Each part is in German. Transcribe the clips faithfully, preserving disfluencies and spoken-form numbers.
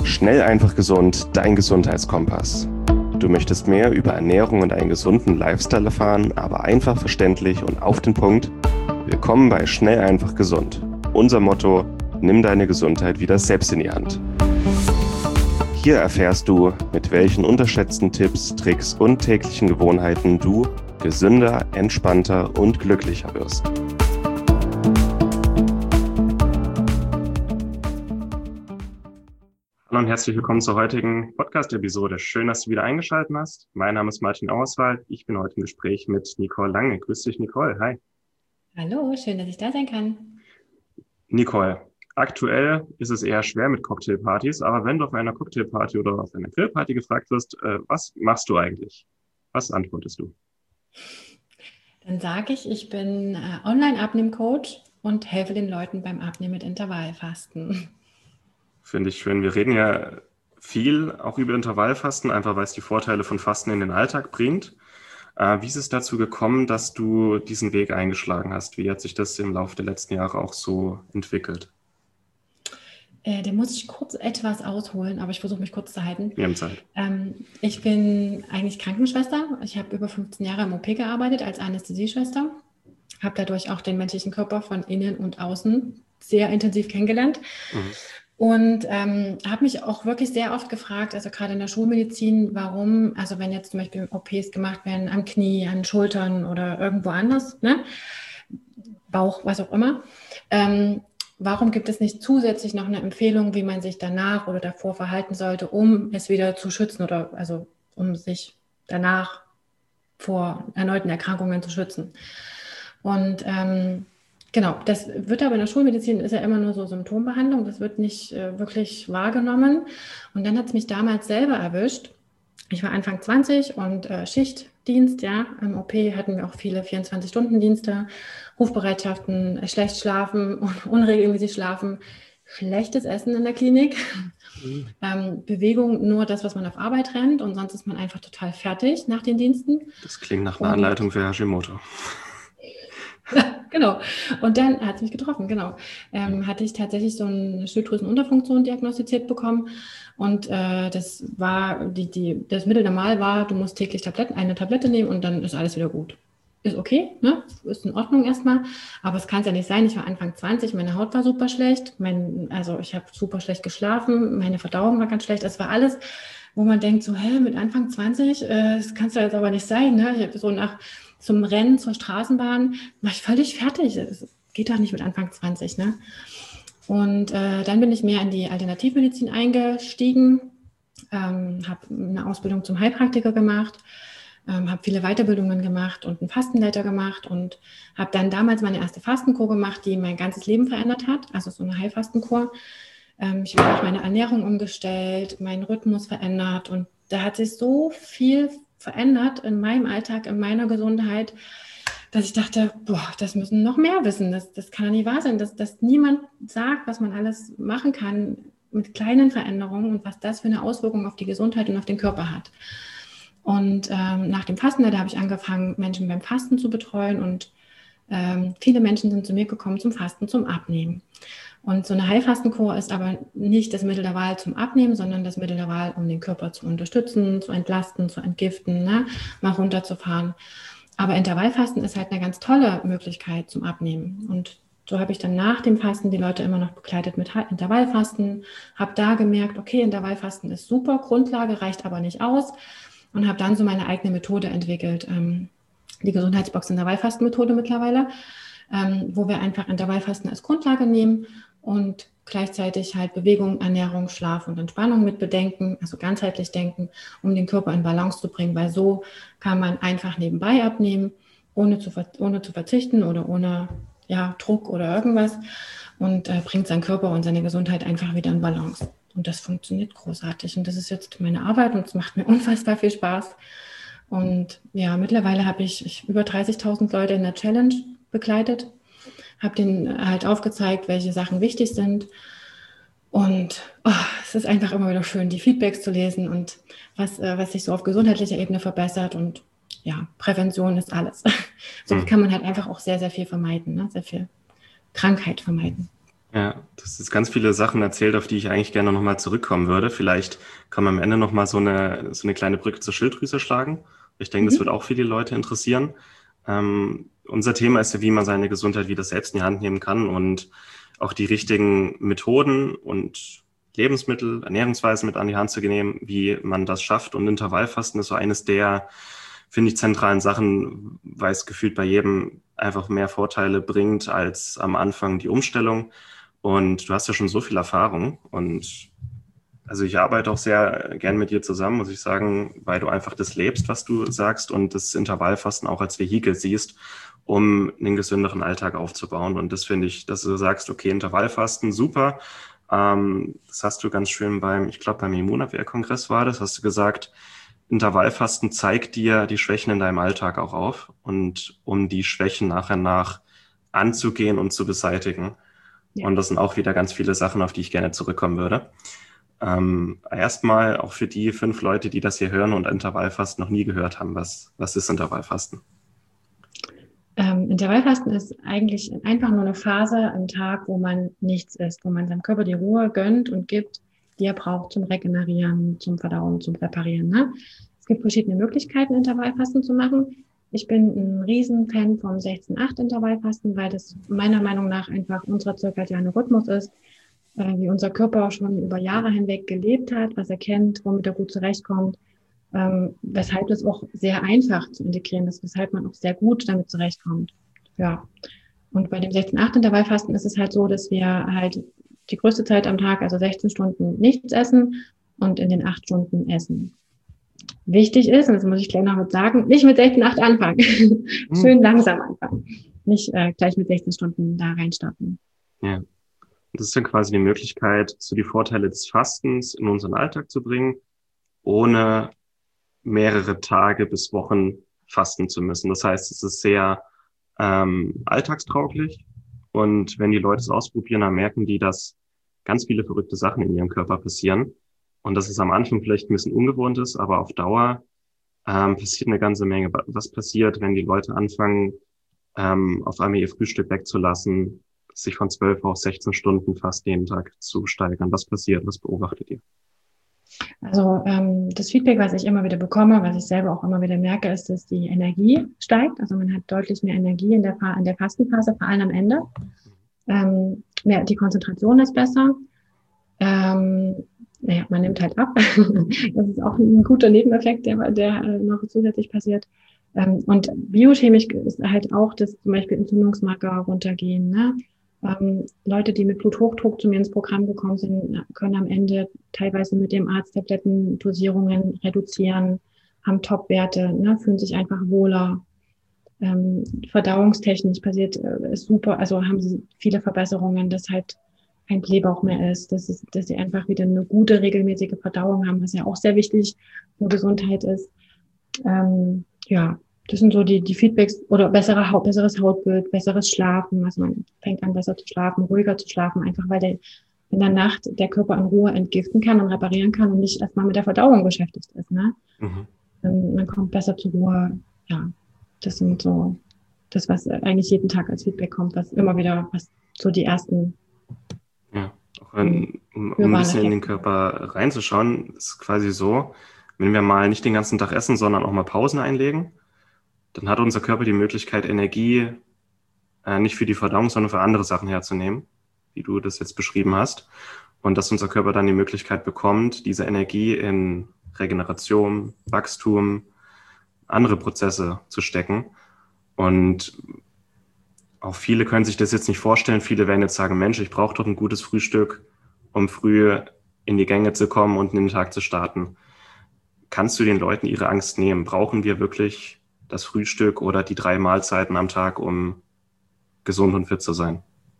Schnell, einfach, gesund, dein Gesundheitskompass. Du möchtest mehr über Ernährung und einen gesunden Lifestyle erfahren, aber einfach verständlich und auf den Punkt? Willkommen bei Schnell, einfach, gesund. Unser Motto: Nimm deine Gesundheit wieder selbst in die Hand. Hier erfährst du, mit welchen unterschätzten Tipps, Tricks und täglichen Gewohnheiten du gesünder, entspannter und glücklicher wirst. Hallo und herzlich willkommen zur heutigen Podcast-Episode. Schön, dass du wieder eingeschaltet hast. Mein Name ist Martin Auerswald. Ich bin heute im Gespräch mit Nicole Lange. Grüß dich, Nicole. Hi. Hallo, schön, dass ich da sein kann. Nicole, aktuell ist es eher schwer mit Cocktailpartys, aber wenn du auf einer Cocktailparty oder auf einer Grillparty gefragt wirst, äh, was machst du eigentlich? Was antwortest du? Dann sage ich, ich bin äh, Online-Abnehm-Coach und helfe den Leuten beim Abnehmen mit Intervallfasten. Finde ich schön. Wir reden ja viel auch über Intervallfasten, einfach weil es die Vorteile von Fasten in den Alltag bringt. Äh, wie ist es dazu gekommen, dass du diesen Weg eingeschlagen hast? Wie hat sich das im Laufe der letzten Jahre auch so entwickelt? Äh, den muss ich kurz etwas ausholen, aber ich versuche mich kurz zu halten. Wir haben Zeit. Ähm, ich bin eigentlich Krankenschwester. Ich habe über fünfzehn Jahre im O P gearbeitet als Anästhesieschwester. Habe dadurch auch den menschlichen Körper von innen und außen sehr intensiv kennengelernt. Mhm. Und ähm, habe mich auch wirklich sehr oft gefragt, also gerade in der Schulmedizin, warum, also wenn jetzt zum Beispiel O Ps gemacht werden am Knie, an Schultern oder irgendwo anders, ne? Bauch, was auch immer, ähm, warum gibt es nicht zusätzlich noch eine Empfehlung, wie man sich danach oder davor verhalten sollte, um es wieder zu schützen oder also um sich danach vor erneuten Erkrankungen zu schützen? Und ähm, Genau, das wird aber in der Schulmedizin, ist ja immer nur so Symptombehandlung, das wird nicht äh, wirklich wahrgenommen. Und dann hat es mich damals selber erwischt. Ich war Anfang zwanzig und äh, Schichtdienst, ja, im O P hatten wir auch viele vierundzwanzig-Stunden-Dienste, Rufbereitschaften, äh, schlecht schlafen, unregelmäßig schlafen, schlechtes Essen in der Klinik, mhm. ähm, Bewegung, nur das, was man auf Arbeit rennt und sonst ist man einfach total fertig nach den Diensten. Das klingt nach einer und, Anleitung für Hashimoto. Genau. Und dann hat es mich getroffen, genau. Ähm, hatte ich tatsächlich so eine Schilddrüsenunterfunktion diagnostiziert bekommen. Und äh, das war, die, die, das Mittel der Wahl war, du musst täglich Tabletten, eine Tablette nehmen und dann ist alles wieder gut. Ist okay, ne? Ist in Ordnung erstmal. Aber es kann es ja nicht sein. Ich war Anfang zwanzig, meine Haut war super schlecht. Mein, also ich habe super schlecht geschlafen, meine Verdauung war ganz schlecht. Es war alles, wo man denkt, so, hä, mit Anfang zwanzig, äh, das kann es ja jetzt aber nicht sein. Ne? Ich habe so nach zum Rennen, zur Straßenbahn, war ich völlig fertig. Das geht doch nicht mit Anfang zwanzig, ne? Und äh, dann bin ich mehr in die Alternativmedizin eingestiegen, ähm, habe eine Ausbildung zum Heilpraktiker gemacht, ähm, habe viele Weiterbildungen gemacht und einen Fastenleiter gemacht und habe dann damals meine erste Fastenkur gemacht, die mein ganzes Leben verändert hat, also so eine Heilfastenkur. Ähm, ich habe auch meine Ernährung umgestellt, meinen Rhythmus verändert und da hat sich so viel verändert in meinem Alltag, in meiner Gesundheit, dass ich dachte, boah, das müssen noch mehr wissen. Das, das kann ja nicht wahr sein, dass, dass niemand sagt, was man alles machen kann mit kleinen Veränderungen und was das für eine Auswirkung auf die Gesundheit und auf den Körper hat. Und ähm, nach dem Fasten, da habe ich angefangen, Menschen beim Fasten zu betreuen und ähm, viele Menschen sind zu mir gekommen zum Fasten, zum Abnehmen. Und so eine Heilfastenkur ist aber nicht das Mittel der Wahl zum Abnehmen, sondern das Mittel der Wahl, um den Körper zu unterstützen, zu entlasten, zu entgiften, ne? Mal runterzufahren. Aber Intervallfasten ist halt eine ganz tolle Möglichkeit zum Abnehmen. Und so habe ich dann nach dem Fasten die Leute immer noch begleitet mit Intervallfasten, habe da gemerkt, okay, Intervallfasten ist super, Grundlage reicht aber nicht aus und habe dann so meine eigene Methode entwickelt, ähm, die Gesundheitsbox Intervallfastenmethode mittlerweile, ähm, wo wir einfach Intervallfasten als Grundlage nehmen und gleichzeitig halt Bewegung, Ernährung, Schlaf und Entspannung mit bedenken, also ganzheitlich denken, um den Körper in Balance zu bringen, weil so kann man einfach nebenbei abnehmen, ohne zu, ohne zu verzichten oder ohne ja, Druck oder irgendwas und äh, bringt seinen Körper und seine Gesundheit einfach wieder in Balance. Und das funktioniert großartig und das ist jetzt meine Arbeit und es macht mir unfassbar viel Spaß. Und ja, mittlerweile habe ich, ich über dreißigtausend Leute in der Challenge begleitet, habe denen halt aufgezeigt, welche Sachen wichtig sind. Und oh, es ist einfach immer wieder schön, die Feedbacks zu lesen und was, äh, was sich so auf gesundheitlicher Ebene verbessert. Und ja, Prävention ist alles. So mhm. kann man halt einfach auch sehr, sehr viel vermeiden, ne? Sehr viel Krankheit vermeiden. Ja, das ist ganz viele Sachen erzählt, auf die ich eigentlich gerne nochmal zurückkommen würde. Vielleicht kann man am Ende nochmal so eine, so eine kleine Brücke zur Schilddrüse schlagen. Ich denke, das Mhm. wird auch viele Leute interessieren. Ähm, unser Thema ist ja, wie man seine Gesundheit wieder selbst in die Hand nehmen kann und auch die richtigen Methoden und Lebensmittel, Ernährungsweisen mit an die Hand zu nehmen, wie man das schafft. Und Intervallfasten ist so eines der, finde ich, zentralen Sachen, weil es gefühlt bei jedem einfach mehr Vorteile bringt als am Anfang die Umstellung. Und du hast ja schon so viel Erfahrung und also ich arbeite auch sehr gern mit dir zusammen, muss ich sagen, weil du einfach das lebst, was du sagst und das Intervallfasten auch als Vehikel siehst, um einen gesünderen Alltag aufzubauen. Und das finde ich, dass du sagst, okay, Intervallfasten, super. Ähm, das hast du ganz schön beim, ich glaube beim Immunabwehrkongress war das, hast du gesagt, Intervallfasten zeigt dir die Schwächen in deinem Alltag auch auf und um die Schwächen nachher nach anzugehen und zu beseitigen. Ja. Und das sind auch wieder ganz viele Sachen, auf die ich gerne zurückkommen würde. Ähm, erstmal auch für die fünf Leute, die das hier hören und Intervallfasten noch nie gehört haben. Was, was ist Intervallfasten? Ähm, Intervallfasten ist eigentlich einfach nur eine Phase am Tag, wo man nichts isst, wo man seinem Körper die Ruhe gönnt und gibt, die er braucht zum Regenerieren, zum Verdauen, zum Präparieren. Ne? Es gibt verschiedene Möglichkeiten, Intervallfasten zu machen. Ich bin ein Riesenfan vom sechzehn acht Intervallfasten, weil das meiner Meinung nach einfach unser zirkadianer Rhythmus ist, äh, wie unser Körper schon über Jahre hinweg gelebt hat, was er kennt, womit er gut zurechtkommt. Ähm, weshalb es auch sehr einfach zu integrieren ist, weshalb man auch sehr gut damit zurechtkommt. Ja. Und bei dem sechzehn acht Intervallfasten ist es halt so, dass wir halt die größte Zeit am Tag, also sechzehn Stunden, nichts essen und in den acht Stunden essen. Wichtig ist, und das muss ich gleich noch mit sagen, nicht mit sechzehn acht anfangen. Hm. Schön langsam anfangen. Nicht äh, gleich mit sechzehn Stunden da reinstarten. Ja. Das ist dann quasi die Möglichkeit, so die Vorteile des Fastens in unseren Alltag zu bringen, ohne mehrere Tage bis Wochen fasten zu müssen. Das heißt, es ist sehr ähm, alltagstauglich. Und wenn die Leute es ausprobieren, dann merken die, dass ganz viele verrückte Sachen in ihrem Körper passieren. Und dass es am Anfang vielleicht ein bisschen ungewohnt ist, aber auf Dauer ähm, passiert eine ganze Menge. Was passiert, wenn die Leute anfangen, ähm, auf einmal ihr Frühstück wegzulassen, sich von zwölf auf sechzehn Stunden fast jeden Tag zu steigern? Was passiert? Was beobachtet ihr? Also ähm, das Feedback, was ich immer wieder bekomme, was ich selber auch immer wieder merke, ist, dass die Energie steigt. Also man hat deutlich mehr Energie in der, in der Fastenphase, vor allem am Ende. Ähm, mehr, die Konzentration ist besser. Ähm, naja, man nimmt halt ab. Das ist auch ein guter Nebeneffekt, der, der äh, noch zusätzlich passiert. Ähm, und biochemisch ist halt auch, dass zum Beispiel Entzündungsmarker runtergehen. Ne? Ähm, Leute, die mit Bluthochdruck zu mir ins Programm gekommen sind, können am Ende teilweise mit dem Arzt Tablettendosierungen reduzieren, haben Top-Werte, ne? Fühlen sich einfach wohler. Ähm, verdauungstechnisch passiert, äh, ist super, also haben sie viele Verbesserungen, dass halt kein Blähbauch mehr ist, dass, es, dass sie einfach wieder eine gute, regelmäßige Verdauung haben, was ja auch sehr wichtig für Gesundheit ist. Ähm, ja, das sind so die, die Feedbacks oder bessere Haut, besseres Hautbild, besseres Schlafen, also man fängt an besser zu schlafen, ruhiger zu schlafen, einfach weil der in der Nacht der Körper in Ruhe entgiften kann und reparieren kann und nicht erstmal mit der Verdauung beschäftigt ist. Ne? Mhm. Ähm, man kommt besser zur Ruhe, ja, das sind so das, was eigentlich jeden Tag als Feedback kommt, was immer wieder, was so die ersten Ja, auch ein, um, um ein bisschen in den Körper reinzuschauen, ist quasi so, wenn wir mal nicht den ganzen Tag essen, sondern auch mal Pausen einlegen, dann hat unser Körper die Möglichkeit, Energie äh, nicht für die Verdauung, sondern für andere Sachen herzunehmen, wie du das jetzt beschrieben hast. Und dass unser Körper dann die Möglichkeit bekommt, diese Energie in Regeneration, Wachstum, andere Prozesse zu stecken. Und auch viele können sich das jetzt nicht vorstellen. Viele werden jetzt sagen, Mensch, ich brauche doch ein gutes Frühstück, um früh in die Gänge zu kommen und in den Tag zu starten. Kannst du den Leuten ihre Angst nehmen? Brauchen wir wirklich das Frühstück oder die drei Mahlzeiten am Tag, um gesund und fit zu sein?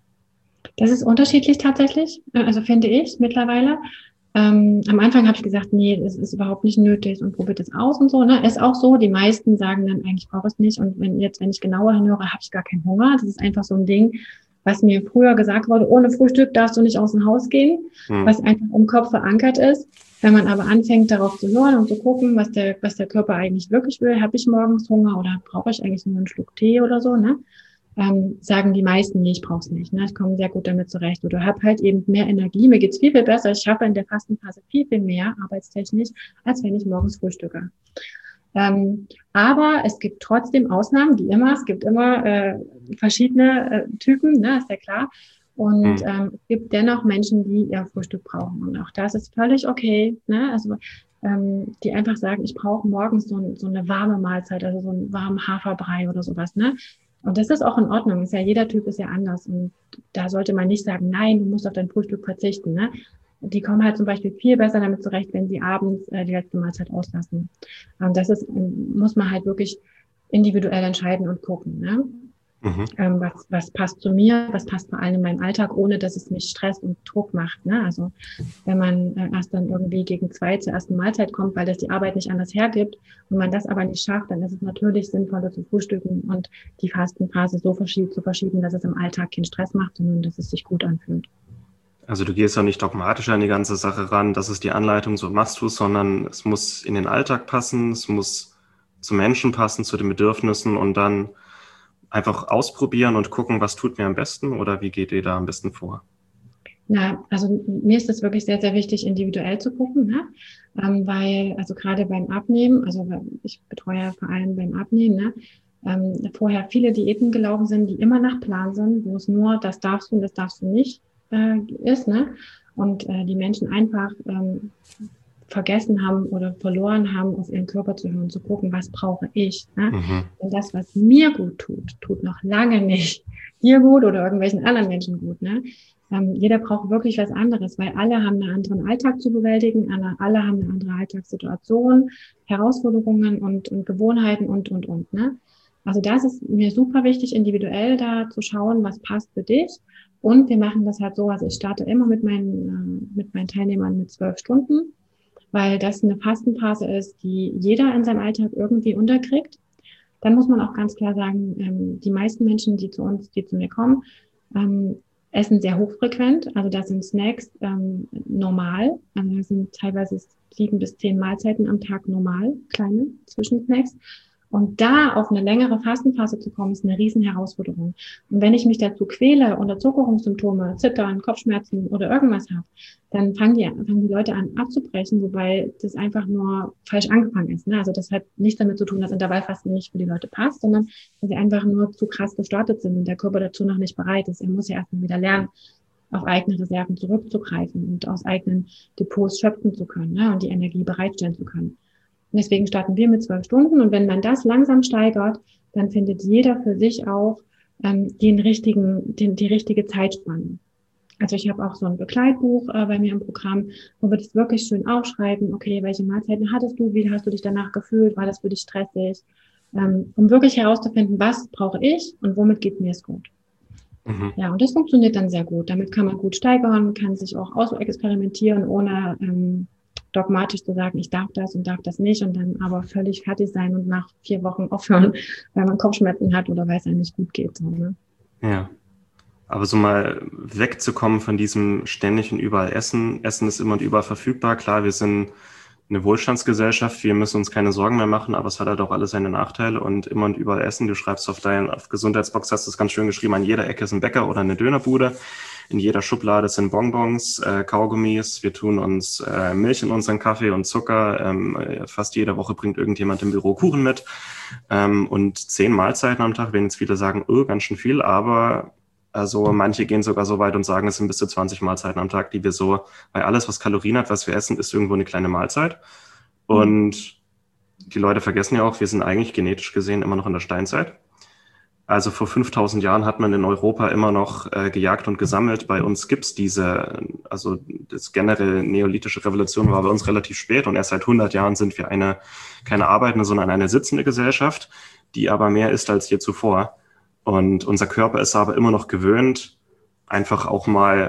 Das ist unterschiedlich tatsächlich, also finde ich mittlerweile. Ähm, am Anfang habe ich gesagt, nee, das ist überhaupt nicht nötig und probiert es aus und so. Ne? Ist auch so, die meisten sagen dann, eigentlich brauche ich es nicht. Und wenn jetzt, wenn ich genauer hinhöre, habe ich gar keinen Hunger. Das ist einfach so ein Ding, was mir früher gesagt wurde, ohne Frühstück darfst du nicht aus dem Haus gehen, hm. was einfach im Kopf verankert ist. Wenn man aber anfängt, darauf zu hören und zu gucken, was der, was der Körper eigentlich wirklich will, habe ich morgens Hunger oder brauche ich eigentlich nur einen Schluck Tee oder so, ne? ähm, sagen die meisten, nee, ich brauche es nicht. Ne? Ich komme sehr gut damit zurecht. Oder habe halt eben mehr Energie, mir geht's viel, viel besser. Ich schaffe in der Fastenphase viel, viel mehr arbeitstechnisch, als wenn ich morgens frühstücke. Ähm, aber es gibt trotzdem Ausnahmen, wie immer. Es gibt immer äh, verschiedene äh, Typen, ne, ist ja klar. Und Hm. ähm, es gibt dennoch Menschen, die ihr Frühstück brauchen. Und auch das ist völlig okay. Ne? Also ähm, die einfach sagen, ich brauche morgens so, so eine warme Mahlzeit, also so einen warmen Haferbrei oder sowas. Ne? Und das ist auch in Ordnung. Ist ja, jeder Typ ist ja anders. Und da sollte man nicht sagen, nein, du musst auf dein Frühstück verzichten. Ne? Die kommen halt zum Beispiel viel besser damit zurecht, wenn sie abends äh, die letzte Mahlzeit auslassen. Und das ist, muss man halt wirklich individuell entscheiden und gucken. Ne? Mhm. Ähm, was, was passt zu mir, was passt vor allem in meinen Alltag, ohne dass es mich Stress und Druck macht. Ne? Also wenn man äh, erst dann irgendwie gegen zwei zur ersten Mahlzeit kommt, weil das die Arbeit nicht anders hergibt und man das aber nicht schafft, dann ist es natürlich sinnvoller zu frühstücken und die Fastenphase so verschied- zu verschieben, dass es im Alltag keinen Stress macht, sondern dass es sich gut anfühlt. Also du gehst ja nicht dogmatisch an die ganze Sache ran, das ist die Anleitung, so machst du es, sondern es muss in den Alltag passen, es muss zu Menschen passen, zu den Bedürfnissen und dann einfach ausprobieren und gucken, was tut mir am besten oder wie geht ihr da am besten vor? Na, also mir ist es wirklich sehr, sehr wichtig, individuell zu gucken, ne? Ähm, weil, also gerade beim Abnehmen, also ich betreue ja vor allem beim Abnehmen, ne? Ähm, vorher viele Diäten gelaufen sind, die immer nach Plan sind, wo es nur das darfst du und das darfst du nicht äh, ist, ne? Und äh, die Menschen einfach ähm, vergessen haben oder verloren haben, auf ihren Körper zu hören, zu gucken, was brauche ich. Ne? Mhm. Und das, was mir gut tut, tut noch lange nicht dir gut oder irgendwelchen anderen Menschen gut. Ne? Ähm, jeder braucht wirklich was anderes, weil alle haben einen anderen Alltag zu bewältigen, alle, alle haben eine andere Alltagssituation, Herausforderungen und, und Gewohnheiten und, und, und. Ne? Also das ist mir super wichtig, individuell da zu schauen, was passt für dich. Und wir machen das halt so, also ich starte immer mit meinen, äh, mit meinen Teilnehmern mit zwölf Stunden, weil das eine Fastenphase ist, die jeder in seinem Alltag irgendwie unterkriegt. Dann muss man auch ganz klar sagen, ähm, die meisten Menschen, die zu uns, die zu mir kommen, ähm, essen sehr hochfrequent. Also da sind Snacks ähm, normal. Also da sind teilweise sieben bis zehn Mahlzeiten am Tag normal, kleine Zwischensnacks. Und da auf eine längere Fastenphase zu kommen, ist eine riesen Herausforderung. Und wenn ich mich dazu quäle oder Zuckerungssymptome, Zittern, Kopfschmerzen oder irgendwas habe, dann fangen die, fangen die Leute an abzubrechen, wobei das einfach nur falsch angefangen ist. Ne? Also das hat nichts damit zu tun, dass Intervallfasten nicht für die Leute passt, sondern dass sie einfach nur zu krass gestartet sind und der Körper dazu noch nicht bereit ist. Er muss ja erstmal wieder lernen, auf eigene Reserven zurückzugreifen und aus eigenen Depots schöpfen zu können, ne? Und die Energie bereitstellen zu können. Und deswegen starten wir mit zwölf Stunden. Und wenn man das langsam steigert, dann findet jeder für sich auch ähm, den richtigen, den, die richtige Zeitspanne. Also ich habe auch so ein Begleitbuch äh, bei mir im Programm, wo wir das wirklich schön aufschreiben. Okay, welche Mahlzeiten hattest du? Wie hast du dich danach gefühlt? War das für dich stressig? Ähm, um wirklich herauszufinden, was brauche ich und womit geht mir es gut. Mhm. Ja, und das funktioniert dann sehr gut. Damit kann man gut steigern, kann sich auch ausexperimentieren, ohne ähm, dogmatisch zu sagen, ich darf das und darf das nicht und dann aber völlig fertig sein und nach vier Wochen aufhören, weil man Kopfschmerzen hat oder weil es einem nicht gut geht. So, ne? Ja, aber so mal wegzukommen von diesem ständig und überall Essen. Essen ist immer und überall verfügbar. Klar, wir sind eine Wohlstandsgesellschaft, wir müssen uns keine Sorgen mehr machen, aber es hat halt auch alle seine Nachteile und immer und überall Essen. Du schreibst auf deinen auf Gesundheitsbox, hast du es ganz schön geschrieben, an jeder Ecke ist ein Bäcker oder eine Dönerbude. In jeder Schublade sind Bonbons, äh, Kaugummis. Wir tun uns äh, Milch in unseren Kaffee und Zucker. Ähm, fast jede Woche bringt irgendjemand im Büro Kuchen mit. Ähm, und zehn Mahlzeiten am Tag, wenn jetzt viele sagen, oh, ganz schön viel, aber also manche gehen sogar so weit und sagen, es sind bis zu zwanzig Mahlzeiten am Tag, die wir so, weil alles, was Kalorien hat, was wir essen, ist irgendwo eine kleine Mahlzeit. Und die Leute vergessen ja auch, wir sind eigentlich genetisch gesehen immer noch in der Steinzeit. Also vor fünftausend Jahren hat man in Europa immer noch äh, gejagt und gesammelt. Bei uns gibt's diese, also das generell neolithische Revolution war bei uns relativ spät und erst seit hundert Jahren sind wir eine, keine arbeitende, sondern eine sitzende Gesellschaft, die aber mehr ist als je zuvor. Und unser Körper ist aber immer noch gewöhnt, einfach auch mal,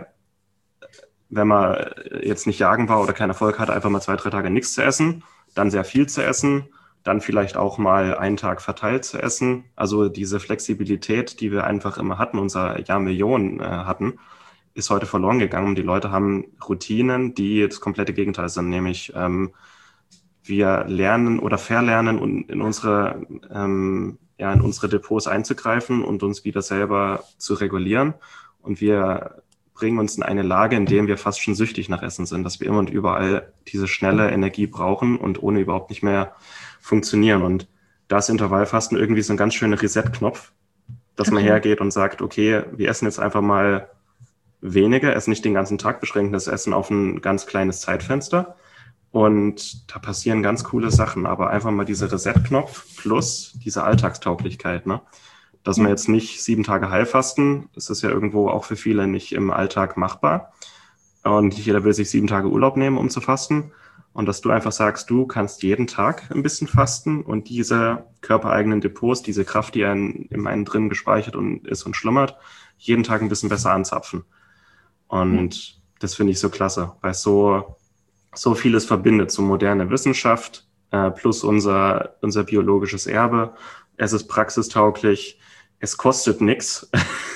wenn man jetzt nicht jagen war oder keinen Erfolg hatte, einfach mal zwei, drei Tage nichts zu essen, dann sehr viel zu essen, dann vielleicht auch mal einen Tag verteilt zu essen. Also diese Flexibilität, die wir einfach immer hatten, unser Jahrmillionen äh, hatten, ist heute verloren gegangen. Die Leute haben Routinen, die das komplette Gegenteil sind, nämlich ähm, wir lernen oder verlernen und in unsere ähm, ja, in unsere Depots einzugreifen und uns wieder selber zu regulieren. Und wir bringen uns in eine Lage, in der wir fast schon süchtig nach Essen sind, dass wir immer und überall diese schnelle Energie brauchen und ohne überhaupt nicht mehr funktionieren. Und da ist Intervallfasten irgendwie so ein ganz schöner Reset-Knopf, dass man hergeht und sagt, okay, wir essen jetzt einfach mal weniger, essen nicht den ganzen Tag, beschränken das Essen auf ein ganz kleines Zeitfenster. Und da passieren ganz coole Sachen, aber einfach mal dieser Reset-Knopf plus diese Alltagstauglichkeit, ne? Dass wir jetzt nicht sieben Tage Heilfasten, das ist ja irgendwo auch für viele nicht im Alltag machbar. Und nicht jeder will sich sieben Tage Urlaub nehmen, um zu fasten. Und dass du einfach sagst, du kannst jeden Tag ein bisschen fasten und diese körpereigenen Depots, diese Kraft, die in, in einen drin gespeichert und ist und schlummert, jeden Tag ein bisschen besser anzapfen. Und mhm. das finde ich so klasse, weil es so, so vieles verbindet, so moderne Wissenschaft äh, plus unser, unser biologisches Erbe. Es ist praxistauglich. Es kostet nichts.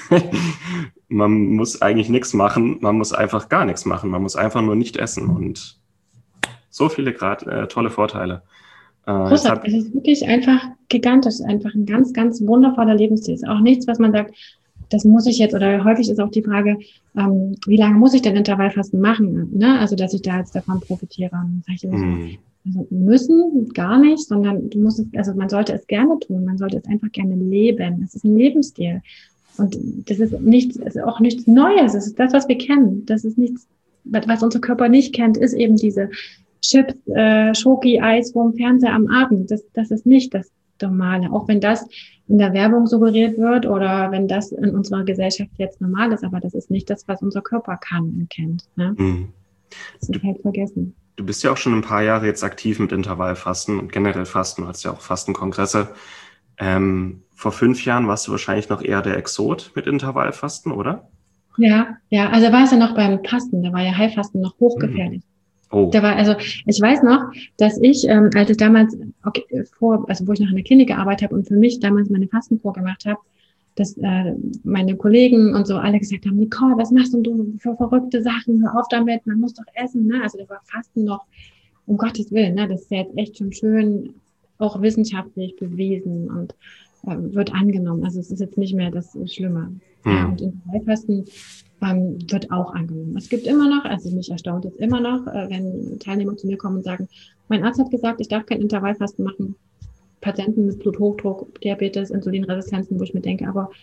Man muss eigentlich nichts machen. Man muss einfach gar nichts machen. Man muss einfach nur nicht essen. Und so viele grad, äh, tolle Vorteile. Äh, Großartig. Es ist wirklich einfach gigantisch. Einfach ein ganz, ganz wundervoller Lebensstil. Es ist auch nichts, was man sagt, das muss ich jetzt, oder häufig ist auch die Frage, ähm, wie lange muss ich denn Intervallfasten machen? Ne? Also, dass ich da jetzt davon profitiere. Und sag ich immer mm. so, also müssen gar nicht, sondern du musst es, also man sollte es gerne tun, man sollte es einfach gerne leben. Es ist ein Lebensstil. Und das ist nichts, ist auch nichts Neues. Es ist das, was wir kennen. Das ist nichts, was unser Körper nicht kennt, ist eben diese Chips, äh, Schoki, Eis vorm Fernseher am Abend. Das, das ist nicht das Normale. Auch wenn das in der Werbung suggeriert wird oder wenn das in unserer Gesellschaft jetzt normal ist, aber das ist nicht das, was unser Körper kann und kennt. Ne? Mhm. Das ist halt vergessen. Du bist ja auch schon ein paar Jahre jetzt aktiv mit Intervallfasten und generell Fasten. Du hast ja auch Fastenkongresse. Ähm, vor fünf Jahren warst du wahrscheinlich noch eher der Exot mit Intervallfasten, oder? Ja, ja. Also war es ja noch beim Fasten. Da war ja Heilfasten noch hochgefährlich. Oh. Da war, also ich weiß noch, dass ich, ähm, als ich damals, okay, vor, also wo ich noch in der Klinik gearbeitet habe und für mich damals meine Fastenkur gemacht habe, dass äh, meine Kollegen und so alle gesagt haben, Nicole, was machst denn du für verrückte Sachen? Hör auf damit, man muss doch essen, ne? Also da war Fasten noch, um Gottes Willen, ne? Das ist ja jetzt echt schon schön, auch wissenschaftlich bewiesen und äh, wird angenommen. Also es ist jetzt nicht mehr das Schlimme. Hm. Ja, und Intervallfasten ähm, wird auch angenommen. Es gibt immer noch, also mich erstaunt es immer noch, äh, wenn Teilnehmer zu mir kommen und sagen, mein Arzt hat gesagt, ich darf kein Intervallfasten machen. Patienten mit Bluthochdruck, Diabetes, Insulinresistenzen, wo ich mir denke, aber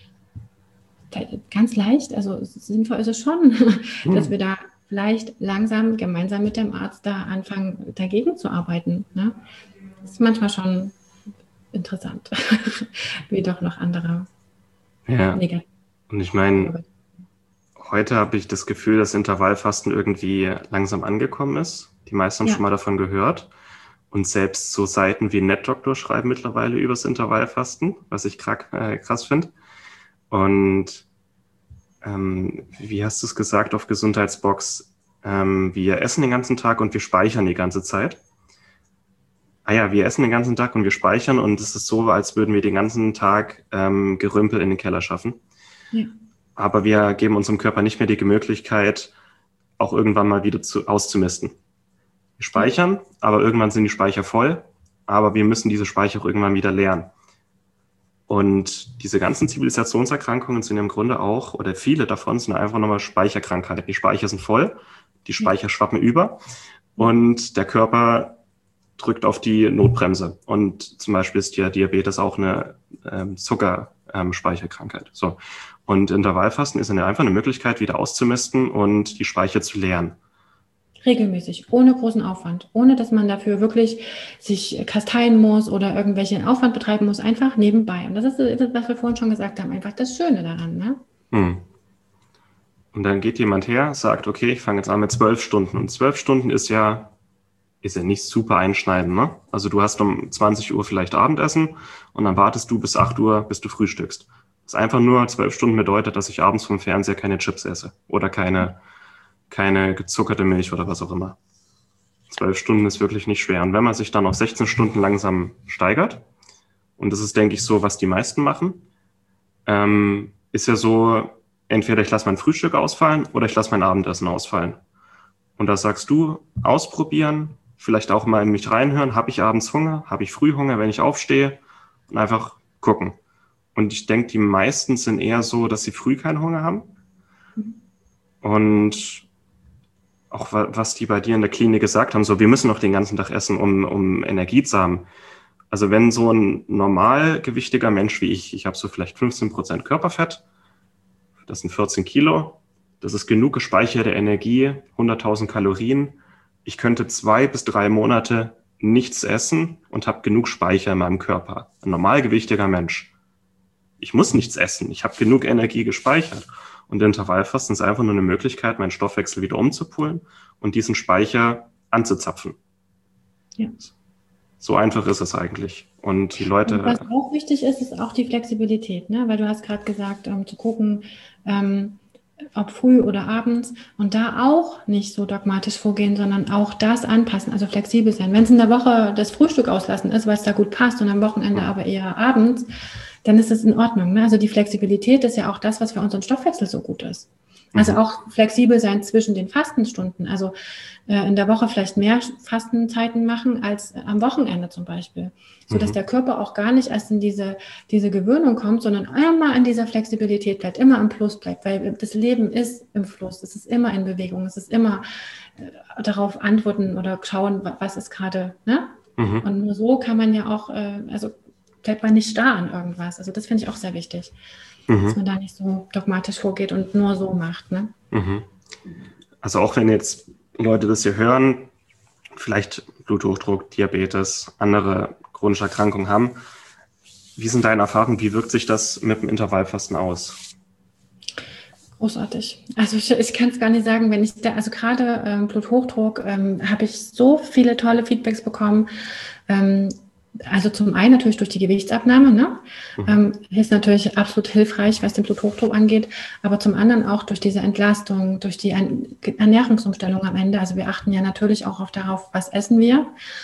ganz leicht, also sinnvoll ist es schon, mhm. dass wir da vielleicht langsam gemeinsam mit dem Arzt da anfangen, dagegen zu arbeiten. Ne? Das ist manchmal schon interessant, wie doch noch andere. Ja, negativ. Und ich meine, heute habe ich das Gefühl, dass Intervallfasten irgendwie langsam angekommen ist. Die meisten haben ja. schon mal davon gehört. Und selbst so Seiten wie NetDoktor schreiben mittlerweile über das Intervallfasten, was ich krack, äh, krass finde. Und ähm, wie hast du es gesagt auf Gesundheitsbox? Ähm, wir essen den ganzen Tag und wir speichern die ganze Zeit. Ah ja, wir essen den ganzen Tag und wir speichern und es ist so, als würden wir den ganzen Tag ähm, Gerümpel in den Keller schaffen. Ja. Aber wir geben unserem Körper nicht mehr die Möglichkeit, auch irgendwann mal wieder zu, auszumisten. Wir speichern, aber irgendwann sind die Speicher voll, aber wir müssen diese Speicher auch irgendwann wieder leeren. Und diese ganzen Zivilisationserkrankungen sind im Grunde auch, oder viele davon sind einfach nochmal Speicherkrankheiten. Die Speicher sind voll, die Speicher schwappen über und der Körper drückt auf die Notbremse. Und zum Beispiel ist ja Diabetes auch eine ähm, Zuckerspeicherkrankheit. Ähm, so. Und Intervallfasten ist dann einfach eine Möglichkeit, wieder auszumisten und die Speicher zu leeren. Regelmäßig, ohne großen Aufwand, ohne dass man dafür wirklich sich kasteien muss oder irgendwelchen Aufwand betreiben muss, einfach nebenbei. Und das ist das, was wir vorhin schon gesagt haben, einfach das Schöne daran. Ne? Hm. Und dann geht jemand her, sagt, okay, ich fange jetzt an mit zwölf Stunden. Und zwölf Stunden ist ja, ist ja nicht super einschneidend. Ne? Also du hast um zwanzig Uhr vielleicht Abendessen und dann wartest du bis acht Uhr, bis du frühstückst. Das einfach nur zwölf Stunden bedeutet, dass ich abends vom Fernseher keine Chips esse oder keine keine gezuckerte Milch oder was auch immer. Zwölf Stunden ist wirklich nicht schwer. Und wenn man sich dann auf sechzehn Stunden langsam steigert, und das ist, denke ich, so, was die meisten machen, ähm, ist ja so, entweder ich lasse mein Frühstück ausfallen oder ich lasse mein Abendessen ausfallen. Und da sagst du, ausprobieren, vielleicht auch mal in mich reinhören, habe ich abends Hunger, habe ich Frühhunger, wenn ich aufstehe und einfach gucken. Und ich denke, die meisten sind eher so, dass sie früh keinen Hunger haben. Mhm. Und auch was die bei dir in der Klinik gesagt haben, so wir müssen noch den ganzen Tag essen, um, um Energie zu haben. Also wenn so ein normalgewichtiger Mensch wie ich, ich habe so vielleicht fünfzehn Prozent Körperfett, das sind vierzehn Kilo, das ist genug gespeicherte Energie, hunderttausend Kalorien. Ich könnte zwei bis drei Monate nichts essen und habe genug Speicher in meinem Körper. Ein normalgewichtiger Mensch. Ich muss nichts essen, ich habe genug Energie gespeichert. Und Intervallfasten ist einfach nur eine Möglichkeit, meinen Stoffwechsel wieder umzupolen und diesen Speicher anzuzapfen. Ja. So einfach ist es eigentlich. Und die Leute. Und was auch wichtig ist, ist auch die Flexibilität, ne? Weil du hast gerade gesagt, um zu gucken, ähm, ob früh oder abends und da auch nicht so dogmatisch vorgehen, sondern auch das anpassen, also flexibel sein. Wenn es in der Woche das Frühstück auslassen ist, weil es da gut passt und am Wochenende aber eher abends, dann ist es in Ordnung. Ne? Also die Flexibilität ist ja auch das, was für unseren Stoffwechsel so gut ist. Also auch flexibel sein zwischen den Fastenstunden. Also äh, in der Woche vielleicht mehr Fastenzeiten machen als äh, am Wochenende zum Beispiel. So dass mhm. der Körper auch gar nicht erst in diese, diese Gewöhnung kommt, sondern immer in dieser Flexibilität bleibt, immer im Fluss bleibt. Weil das Leben ist im Fluss, es ist immer in Bewegung, es ist immer äh, darauf antworten oder schauen, was ist gerade. Ne? Mhm. Und nur so kann man ja auch, äh, also bleibt man nicht starr an irgendwas. Also das finde ich auch sehr wichtig. Mhm. Dass man da nicht so dogmatisch vorgeht und nur so macht. Ne? Mhm. Also auch wenn jetzt Leute das hier hören, vielleicht Bluthochdruck, Diabetes, andere chronische Erkrankungen haben, wie sind deine Erfahrungen, wie wirkt sich das mit dem Intervallfasten aus? Großartig. Also ich, ich kann es gar nicht sagen, wenn ich da, also gerade ähm, Bluthochdruck, ähm, habe ich so viele tolle Feedbacks bekommen. Ähm, Also zum einen natürlich durch die Gewichtsabnahme, ne? Mhm. Ähm, ist natürlich absolut hilfreich, was den Bluthochdruck angeht, aber zum anderen auch durch diese Entlastung, durch die Ernährungsumstellung am Ende. Also wir achten ja natürlich auch auf darauf, was essen wir.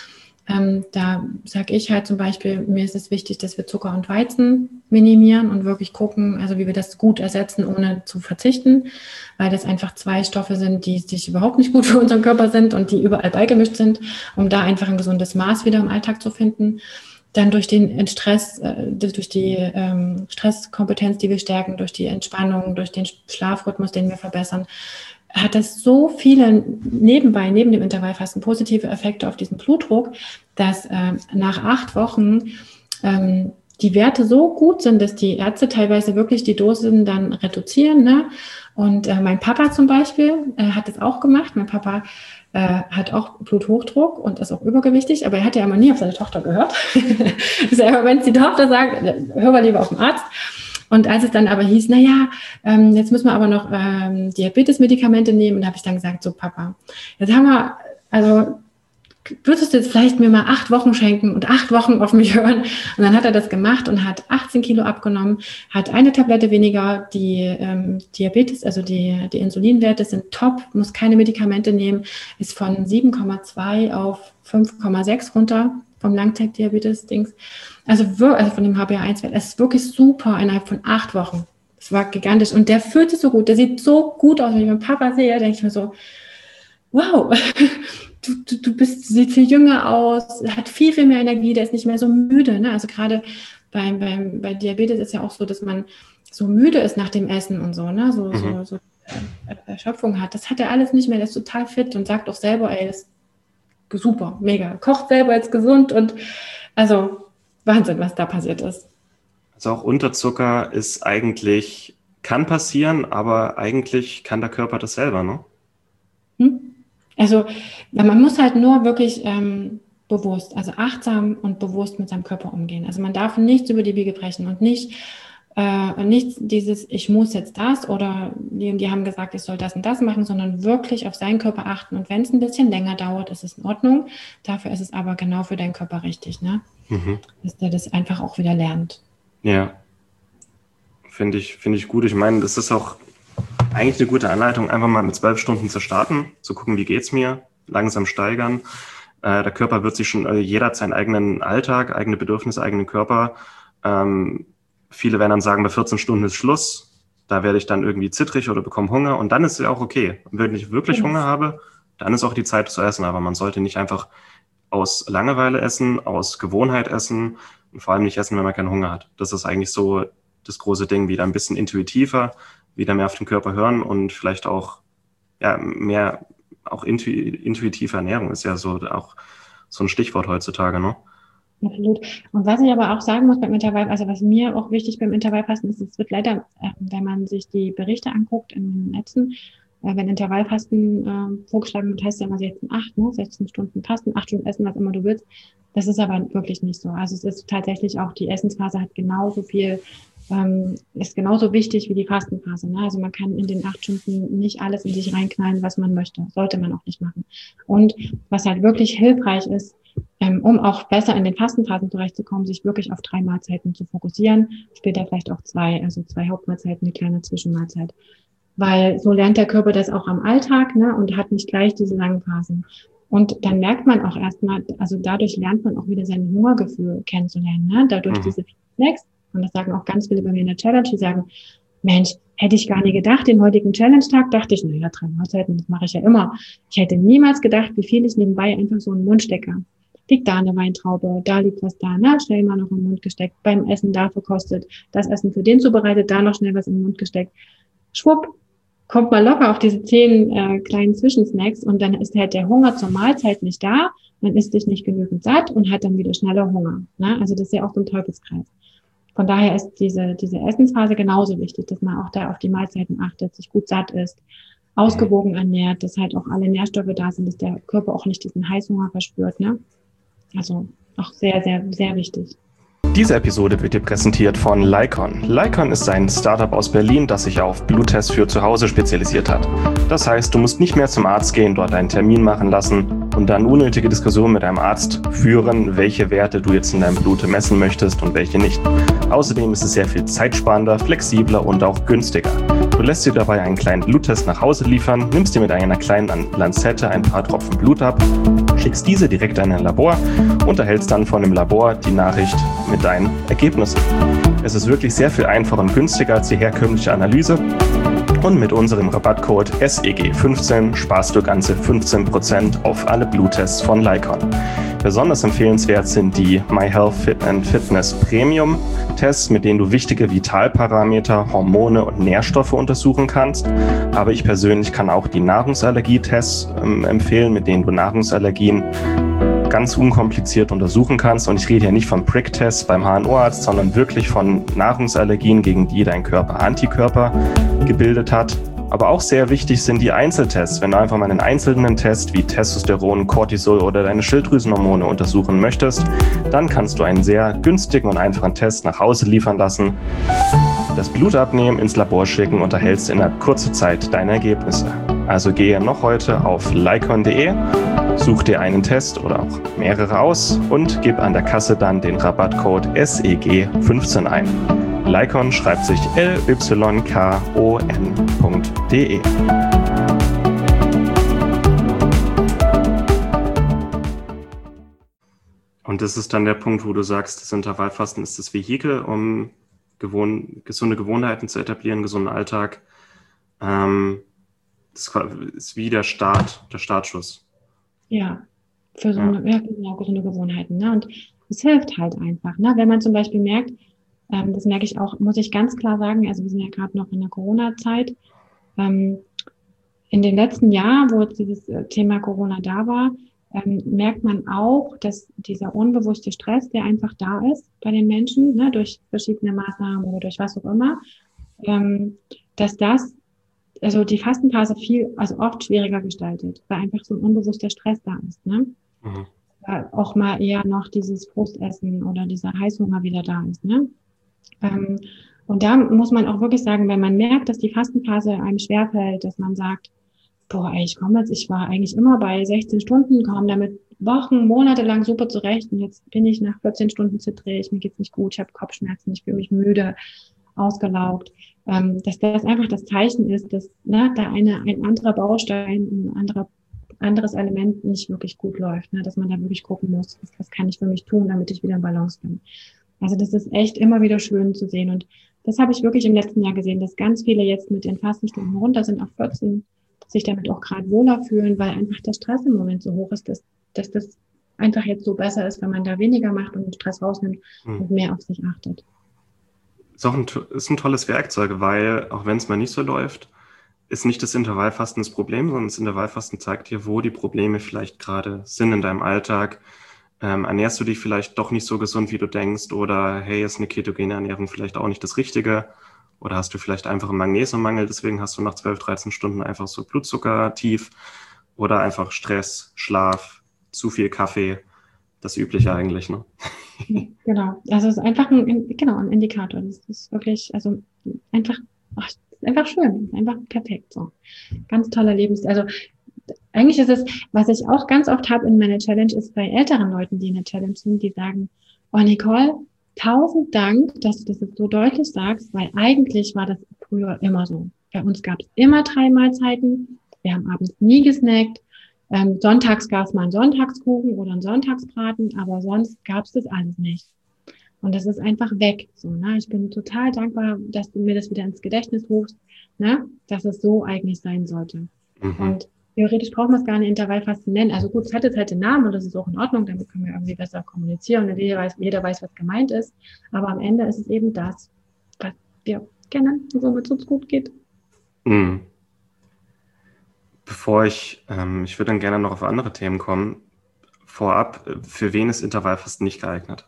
Ähm, da sage ich halt zum Beispiel, mir ist es wichtig, dass wir Zucker und Weizen minimieren und wirklich gucken, also wie wir das gut ersetzen, ohne zu verzichten, weil das einfach zwei Stoffe sind, die sich überhaupt nicht gut für unseren Körper sind und die überall beigemischt sind, um da einfach ein gesundes Maß wieder im Alltag zu finden. Dann durch den Stress, durch die ähm, Stresskompetenz, die wir stärken, durch die Entspannung, durch den Schlafrhythmus, den wir verbessern, hat das so viele nebenbei, neben dem Intervallfasten, positive Effekte auf diesen Blutdruck, dass äh, nach acht Wochen ähm, die Werte so gut sind, dass die Ärzte teilweise wirklich die Dosen dann reduzieren. Ne? Und äh, mein Papa zum Beispiel äh, hat das auch gemacht. Mein Papa äh, hat auch Bluthochdruck und ist auch übergewichtig, aber er hat ja immer nie auf seine Tochter gehört. Also, wenn es die Tochter sagt, hör mal lieber auf den Arzt. Und als es dann aber hieß, naja, ähm, jetzt müssen wir aber noch ähm, Diabetes-Medikamente nehmen, da habe ich dann gesagt, so Papa, jetzt haben wir, also würdest du jetzt vielleicht mir mal acht Wochen schenken und acht Wochen auf mich hören? Und dann hat er das gemacht und hat achtzehn Kilo abgenommen, hat eine Tablette weniger, die ähm, Diabetes, also die, die Insulinwerte sind top, muss keine Medikamente nehmen, ist von sieben Komma zwei auf fünf Komma sechs runter vom Langzeitdiabetes-Dings. Also, also von dem H b A eins Wert. Es ist wirklich super innerhalb von acht Wochen. Es war gigantisch. Und der fühlt sich so gut. Der sieht so gut aus. Wenn ich meinen Papa sehe, denke ich mir so, wow, du, du, du bist, sieht viel jünger aus, hat viel, viel mehr Energie, der ist nicht mehr so müde. Ne? Also gerade beim, beim, bei Diabetes ist ja auch so, dass man so müde ist nach dem Essen und so, ne? so, mhm. so, so Erschöpfung hat. Das hat er alles nicht mehr. Der ist total fit und sagt auch selber, ey, das ist super, mega. Kocht selber jetzt gesund und also Wahnsinn, was da passiert ist. Also auch Unterzucker ist eigentlich, kann passieren, aber eigentlich kann der Körper das selber, ne? Hm? Also man muss halt nur wirklich ähm, bewusst, also achtsam und bewusst mit seinem Körper umgehen. Also man darf nichts über die Biege brechen und nicht äh, nicht dieses, ich muss jetzt das oder die, die haben gesagt, ich soll das und das machen, sondern wirklich auf seinen Körper achten. Und wenn es ein bisschen länger dauert, ist es in Ordnung. Dafür ist es aber genau für deinen Körper richtig, ne? Mhm. Dass der das einfach auch wieder lernt. Ja, finde ich, finde ich gut. Ich meine, das ist auch eigentlich eine gute Anleitung, einfach mal mit zwölf Stunden zu starten, zu gucken, wie geht's mir, langsam steigern. Äh, der Körper wird sich schon, äh, jeder hat seinen eigenen Alltag, eigene Bedürfnisse, eigenen Körper. Ähm, viele werden dann sagen, bei vierzehn Stunden ist Schluss, da werde ich dann irgendwie zittrig oder bekomme Hunger und dann ist es ja auch okay. Und wenn ich wirklich Hunger habe, dann ist auch die Zeit zu essen, aber man sollte nicht einfach aus Langeweile essen, aus Gewohnheit essen. Und vor allem nicht essen, wenn man keinen Hunger hat. Das ist eigentlich so das große Ding, wieder ein bisschen intuitiver, wieder mehr auf den Körper hören und vielleicht auch ja, mehr auch intu intuitive Ernährung ist ja so auch so ein Stichwort heutzutage, ne? Absolut. Und was ich aber auch sagen muss beim Intervall, also was mir auch wichtig beim Intervallfasten ist, es wird leider, äh, wenn man sich die Berichte anguckt in den Netzen, äh, wenn Intervallfasten äh, vorgeschlagen wird, heißt ja immer sechzehn, acht, ne? sechzehn Stunden Fasten, acht Stunden essen, was immer du willst. Das ist aber wirklich nicht so. Also es ist tatsächlich auch, die Essensphase hat genauso viel, ähm, ist genauso wichtig wie die Fastenphase. Ne? Also man kann in den acht Stunden nicht alles in sich reinknallen, was man möchte. Sollte man auch nicht machen. Und was halt wirklich hilfreich ist, ähm, um auch besser in den Fastenphasen zurechtzukommen, sich wirklich auf drei Mahlzeiten zu fokussieren. Später vielleicht auch zwei, also zwei Hauptmahlzeiten, eine kleine Zwischenmahlzeit. Weil so lernt der Körper das auch am Alltag, ne, und hat nicht gleich diese langen Phasen. Und dann merkt man auch erstmal, also dadurch lernt man auch wieder sein Hungergefühl kennenzulernen, ne? Dadurch mhm. diese Snacks, und das sagen auch ganz viele bei mir in der Challenge, die sagen, Mensch, hätte ich gar nie gedacht, den heutigen Challenge-Tag, dachte ich, naja, drei Mahlzeiten, das mache ich ja immer. Ich hätte niemals gedacht, wie viel ich nebenbei einfach so in den Mund stecke. Liegt da eine Weintraube, da liegt was da, na, schnell mal noch in den Mund gesteckt, beim Essen da verkostet, das Essen für den zubereitet, da noch schnell was in den Mund gesteckt. Schwupp, kommt mal locker auf diese zehn äh, kleinen Zwischensnacks und dann ist halt der Hunger zur Mahlzeit nicht da, man isst sich nicht genügend satt und hat dann wieder schneller Hunger. Ne? Also das ist ja auch so ein Teufelskreis. Von daher ist diese, diese Essensphase genauso wichtig, dass man auch da auf die Mahlzeiten achtet, sich gut satt isst, ausgewogen ernährt, dass halt auch alle Nährstoffe da sind, dass der Körper auch nicht diesen Heißhunger verspürt. Ne? Also auch sehr, sehr, sehr wichtig. Diese Episode wird dir präsentiert von Lycon. Lycon ist ein Startup aus Berlin, das sich auf Bluttests für zu Hause spezialisiert hat. Das heißt, du musst nicht mehr zum Arzt gehen, dort einen Termin machen lassen und dann unnötige Diskussionen mit deinem Arzt führen, welche Werte du jetzt in deinem Blut messen möchtest und welche nicht. Außerdem ist es sehr viel zeitsparender, flexibler und auch günstiger. Du lässt dir dabei einen kleinen Bluttest nach Hause liefern, nimmst dir mit einer kleinen Lanzette ein paar Tropfen Blut ab, schickst diese direkt an ein Labor und erhältst dann von dem Labor die Nachricht mit deinen Ergebnissen. Es ist wirklich sehr viel einfacher und günstiger als die herkömmliche Analyse. Und mit unserem Rabattcode S E G fünfzehn sparst du ganze fünfzehn Prozent auf alle Bluttests von Lycon. Besonders empfehlenswert sind die MyHealth Fit and Fitness Premium Tests, mit denen du wichtige Vitalparameter, Hormone und Nährstoffe untersuchen kannst. Aber ich persönlich kann auch die Nahrungsallergietests ähm, empfehlen, mit denen du Nahrungsallergien ganz unkompliziert untersuchen kannst. Und ich rede hier nicht von Prick-Tests beim H N O-Arzt, sondern wirklich von Nahrungsallergien, gegen die dein Körper Antikörper gebildet hat. Aber auch sehr wichtig sind die Einzeltests. Wenn du einfach mal einen einzelnen Test wie Testosteron, Cortisol oder deine Schilddrüsenhormone untersuchen möchtest, dann kannst du einen sehr günstigen und einfachen Test nach Hause liefern lassen, das Blut abnehmen, ins Labor schicken und erhältst innerhalb kurzer Zeit deine Ergebnisse. Also gehe noch heute auf lycon punkt de, such dir einen Test oder auch mehrere aus und gib an der Kasse dann den Rabattcode S E G fünfzehn ein. Lycon schreibt sich L Y K O N punkt de. Und das ist dann der Punkt, wo du sagst, das Intervallfasten ist das Vehikel, um gewohn- gesunde Gewohnheiten zu etablieren, gesunden Alltag. Ähm, das ist wie der Start, der Startschuss. Ja, für so eine, ja, genau, gesunde Gewohnheiten. Ne? Und es hilft halt einfach. Ne? Wenn man zum Beispiel merkt, ähm, das merke ich auch, muss ich ganz klar sagen, also wir sind ja gerade noch in der Corona-Zeit. Ähm, in den letzten Jahren, wo dieses Thema Corona da war, ähm, merkt man auch, dass dieser unbewusste Stress, der einfach da ist bei den Menschen, ne, durch verschiedene Maßnahmen oder durch was auch immer, ähm, dass das also die Fastenphase viel, also oft schwieriger gestaltet, weil einfach so ein unbewusster Stress da ist, ne? Mhm. Weil auch mal eher noch dieses Frustessen oder dieser Heißhunger wieder da ist, ne? Ähm, und da muss man auch wirklich sagen, wenn man merkt, dass die Fastenphase einem schwerfällt, dass man sagt, boah, ey, ich komme jetzt, ich war eigentlich immer bei sechzehn Stunden, komme damit Wochen, Monate lang super zurecht und jetzt bin ich nach vierzehn Stunden zittrig, mir geht's nicht gut, ich habe Kopfschmerzen, ich fühle mich müde, ausgelaugt, ähm, dass das einfach das Zeichen ist, dass ne, da eine, ein anderer Baustein, ein anderer, anderes Element nicht wirklich gut läuft, ne, dass man da wirklich gucken muss, was, was kann ich für mich tun, damit ich wieder in Balance bin. Also das ist echt immer wieder schön zu sehen und das habe ich wirklich im letzten Jahr gesehen, dass ganz viele jetzt mit den Fastenstunden runter sind auf vierzehn, sich damit auch gerade wohler fühlen, weil einfach der Stress im Moment so hoch ist, dass, dass das einfach jetzt so besser ist, wenn man da weniger macht und den Stress rausnimmt mhm. und mehr auf sich achtet. Ist auch ein, ist ein tolles Werkzeug, weil auch wenn es mal nicht so läuft, ist nicht das Intervallfasten das Problem, sondern das Intervallfasten zeigt dir, wo die Probleme vielleicht gerade sind in deinem Alltag. Ähm, ernährst du dich vielleicht doch nicht so gesund, wie du denkst, oder hey, ist eine ketogene Ernährung vielleicht auch nicht das Richtige, oder hast du vielleicht einfach einen Magnesiummangel, deswegen hast du nach zwölf, dreizehn Stunden einfach so Blutzucker tief, oder einfach Stress, Schlaf, zu viel Kaffee, das Übliche eigentlich, ne? Genau, also es ist einfach ein, genau, ein Indikator, das ist wirklich, also einfach, ach, einfach schön, einfach perfekt, so. Ganz toller Lebensstil, also eigentlich ist es, was ich auch ganz oft habe in meiner Challenge, ist bei älteren Leuten, die in der Challenge sind, die sagen, oh Nicole, tausend Dank, dass du das jetzt so deutlich sagst, weil eigentlich war das früher immer so. Bei uns gab es immer drei Mahlzeiten, wir haben abends nie gesnackt, ähm, sonntags gab es mal einen Sonntagskuchen oder einen Sonntagsbraten, aber sonst gab es das alles nicht. Und das ist einfach weg. So, ne? Ich bin total dankbar, dass du mir das wieder ins Gedächtnis rufst, ne? Dass es so eigentlich sein sollte. Mhm. Und theoretisch braucht man es gar nicht Intervallfasten nennen. Also gut, es hat jetzt halt den Namen und das ist auch in Ordnung, damit können wir irgendwie besser kommunizieren und jeder weiß, jeder weiß, was gemeint ist. Aber am Ende ist es eben das, was wir kennen und womit es uns gut geht. Mhm. Bevor ich, ähm, ich würde dann gerne noch auf andere Themen kommen. Vorab, für wen ist Intervallfasten nicht geeignet?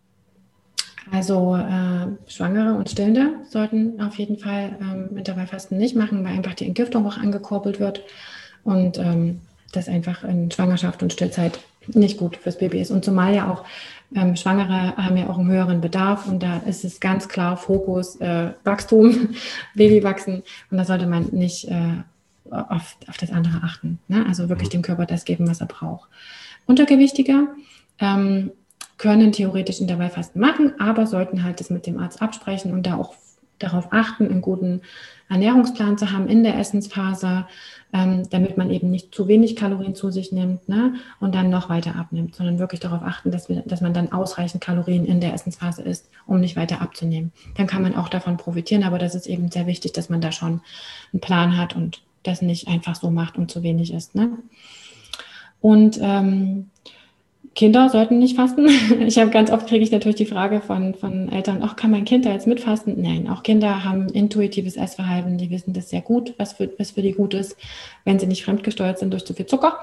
Also äh, Schwangere und Stillende sollten auf jeden Fall ähm, Intervallfasten nicht machen, weil einfach die Entgiftung auch angekurbelt wird und ähm, das einfach in Schwangerschaft und Stillzeit nicht gut fürs Baby ist. Und zumal ja auch ähm, Schwangere haben ja auch einen höheren Bedarf und da ist es ganz klar Fokus äh, Wachstum, Babywachsen und da sollte man nicht äh, auf, auf das andere achten. Ne? Also wirklich dem Körper das geben, was er braucht. Untergewichtige ähm, können theoretisch Intervallfasten machen, aber sollten halt das mit dem Arzt absprechen und da auch darauf achten, einen guten Ernährungsplan zu haben in der Essensphase, ähm, damit man eben nicht zu wenig Kalorien zu sich nimmt, ne, und dann noch weiter abnimmt, sondern wirklich darauf achten, dass, wir, dass man dann ausreichend Kalorien in der Essensphase isst, um nicht weiter abzunehmen. Dann kann man auch davon profitieren, aber das ist eben sehr wichtig, dass man da schon einen Plan hat und das nicht einfach so macht und zu wenig isst. Ne? Und ähm, Kinder sollten nicht fasten. Ich habe ganz oft kriege ich natürlich die Frage von, von Eltern, ach, kann mein Kind da jetzt mitfasten? Nein, auch Kinder haben intuitives Essverhalten, die wissen das sehr gut, was für, was für die gut ist, wenn sie nicht fremdgesteuert sind durch zu viel Zucker.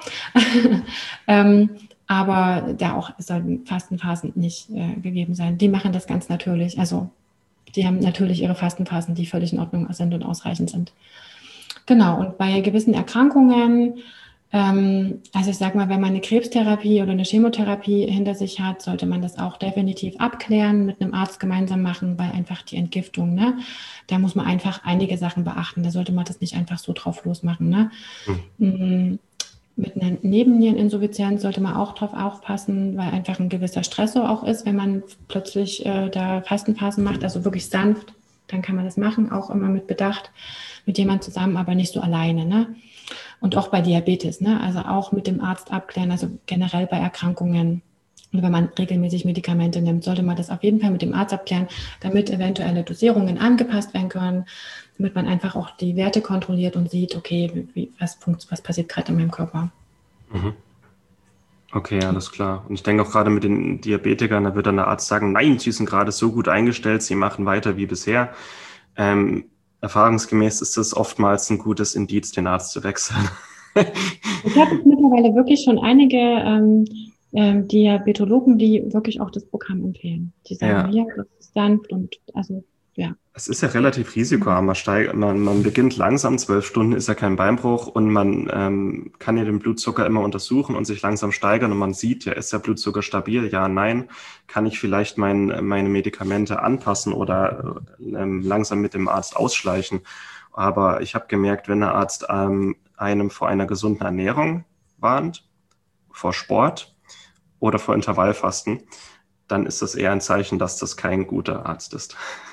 ähm, aber da auch sollten Fastenphasen nicht äh, gegeben sein. Die machen das ganz natürlich. Also die haben natürlich ihre Fastenphasen, die völlig in Ordnung sind und ausreichend sind. Genau, und bei gewissen Erkrankungen, also ich sage mal, wenn man eine Krebstherapie oder eine Chemotherapie hinter sich hat, sollte man das auch definitiv abklären, mit einem Arzt gemeinsam machen, weil einfach die Entgiftung, ne, da muss man einfach einige Sachen beachten. Da sollte man das nicht einfach so drauf losmachen. Ne? Mhm. Mit einer Nebenniereninsuffizienz sollte man auch drauf aufpassen, weil einfach ein gewisser Stressor auch ist, wenn man plötzlich äh, da Fastenphasen macht, also wirklich sanft, dann kann man das machen, auch immer mit Bedacht, mit jemandem zusammen, aber nicht so alleine, ne? Und auch bei Diabetes, ne? Also auch mit dem Arzt abklären, also generell bei Erkrankungen. Und wenn man regelmäßig Medikamente nimmt, sollte man das auf jeden Fall mit dem Arzt abklären, damit eventuelle Dosierungen angepasst werden können, damit man einfach auch die Werte kontrolliert und sieht, okay, wie, was, was passiert gerade in meinem Körper. Mhm. Okay, alles klar. Und ich denke auch gerade mit den Diabetikern, da wird dann der Arzt sagen, nein, sie sind gerade so gut eingestellt, sie machen weiter wie bisher. Ähm, erfahrungsgemäß ist das oftmals ein gutes Indiz, den Arzt zu wechseln. Ich habe mittlerweile wirklich schon einige ähm, ähm, Diabetologen, die wirklich auch das Programm empfehlen. Die sagen, ja, ja das ist sanft und also ja. Es ist ja relativ risikoarm. Man, steigt, man, man beginnt langsam, zwölf Stunden ist ja kein Beinbruch und man ähm, kann ja den Blutzucker immer untersuchen und sich langsam steigern und man sieht, ja, ist der Blutzucker stabil? Ja, nein. Kann ich vielleicht mein, meine Medikamente anpassen oder ähm, langsam mit dem Arzt ausschleichen? Aber ich habe gemerkt, wenn der Arzt ähm, einem vor einer gesunden Ernährung warnt, vor Sport oder vor Intervallfasten, dann ist das eher ein Zeichen, dass das kein guter Arzt ist.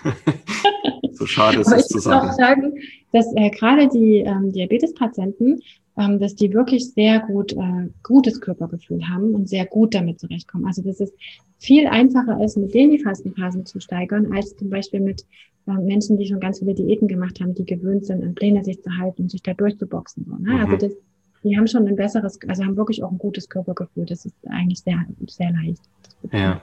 So schade ist es zu sagen. Ich muss auch sagen, dass äh, gerade die ähm, Diabetespatienten, ähm, dass die wirklich sehr gut äh, gutes Körpergefühl haben und sehr gut damit zurechtkommen. Also dass es viel einfacher ist, mit denen die Fastenphasen zu steigern, als zum Beispiel mit äh, Menschen, die schon ganz viele Diäten gemacht haben, die gewöhnt sind, an Pläne sich zu halten und sich da durchzuboxen. So, ne? Mhm. Also das die haben schon ein besseres, also haben wirklich auch ein gutes Körpergefühl. Das ist eigentlich sehr, sehr leicht. Ja.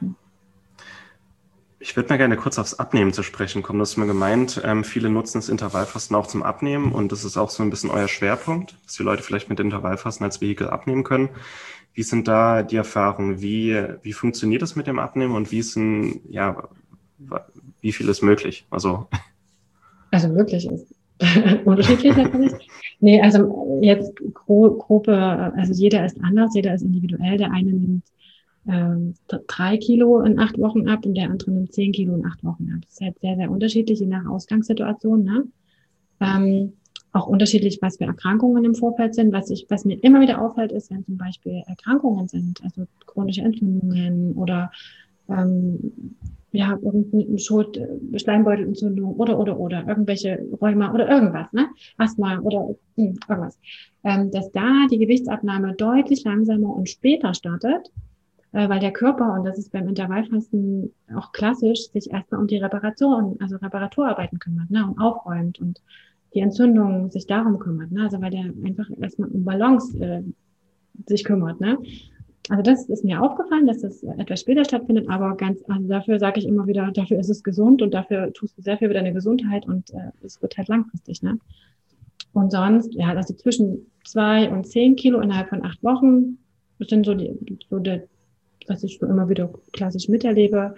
Ich würde mal gerne kurz aufs Abnehmen zu sprechen kommen. Du hast mir gemeint, ähm, viele nutzen das Intervallfasten auch zum Abnehmen und das ist auch so ein bisschen euer Schwerpunkt, dass die Leute vielleicht mit Intervallfasten als Vehikel abnehmen können. Wie sind da die Erfahrungen? Wie, wie funktioniert das mit dem Abnehmen und wie ist ein, ja, wie viel ist möglich? Also, also möglich ist unterschiedlich natürlich. Nee, also jetzt Gro- Gruppe, also jeder ist anders, jeder ist individuell. Der eine nimmt ähm, drei Kilo in acht Wochen ab und der andere nimmt zehn Kilo in acht Wochen ab. Das ist halt sehr, sehr unterschiedlich, je nach Ausgangssituation. Ne? Ähm, auch unterschiedlich, was für Erkrankungen im Vorfeld sind. Was ich, was mir immer wieder auffällt, ist, wenn zum Beispiel Erkrankungen sind, also chronische Entzündungen oder ähm, ja, irgendeine Schuld, Schleimbeutelentzündung oder, oder, oder, irgendwelche Rheuma oder irgendwas, ne? Asthma oder hm, irgendwas. Ähm, dass da die Gewichtsabnahme deutlich langsamer und später startet, äh, weil der Körper, und das ist beim Intervallfasten auch klassisch, sich erstmal um die Reparation, also Reparaturarbeiten kümmert, ne? Und aufräumt und die Entzündung sich darum kümmert, ne? Also weil der einfach erstmal um Balance äh, sich kümmert, ne? Also das ist mir aufgefallen, dass das etwas später stattfindet, aber ganz, also dafür sage ich immer wieder, dafür ist es gesund und dafür tust du sehr viel für deine Gesundheit und äh, es wird halt langfristig, ne? Und sonst, ja, also zwischen zwei und zehn Kilo innerhalb von acht Wochen, das sind so die, so der, was ich so immer wieder klassisch miterlebe.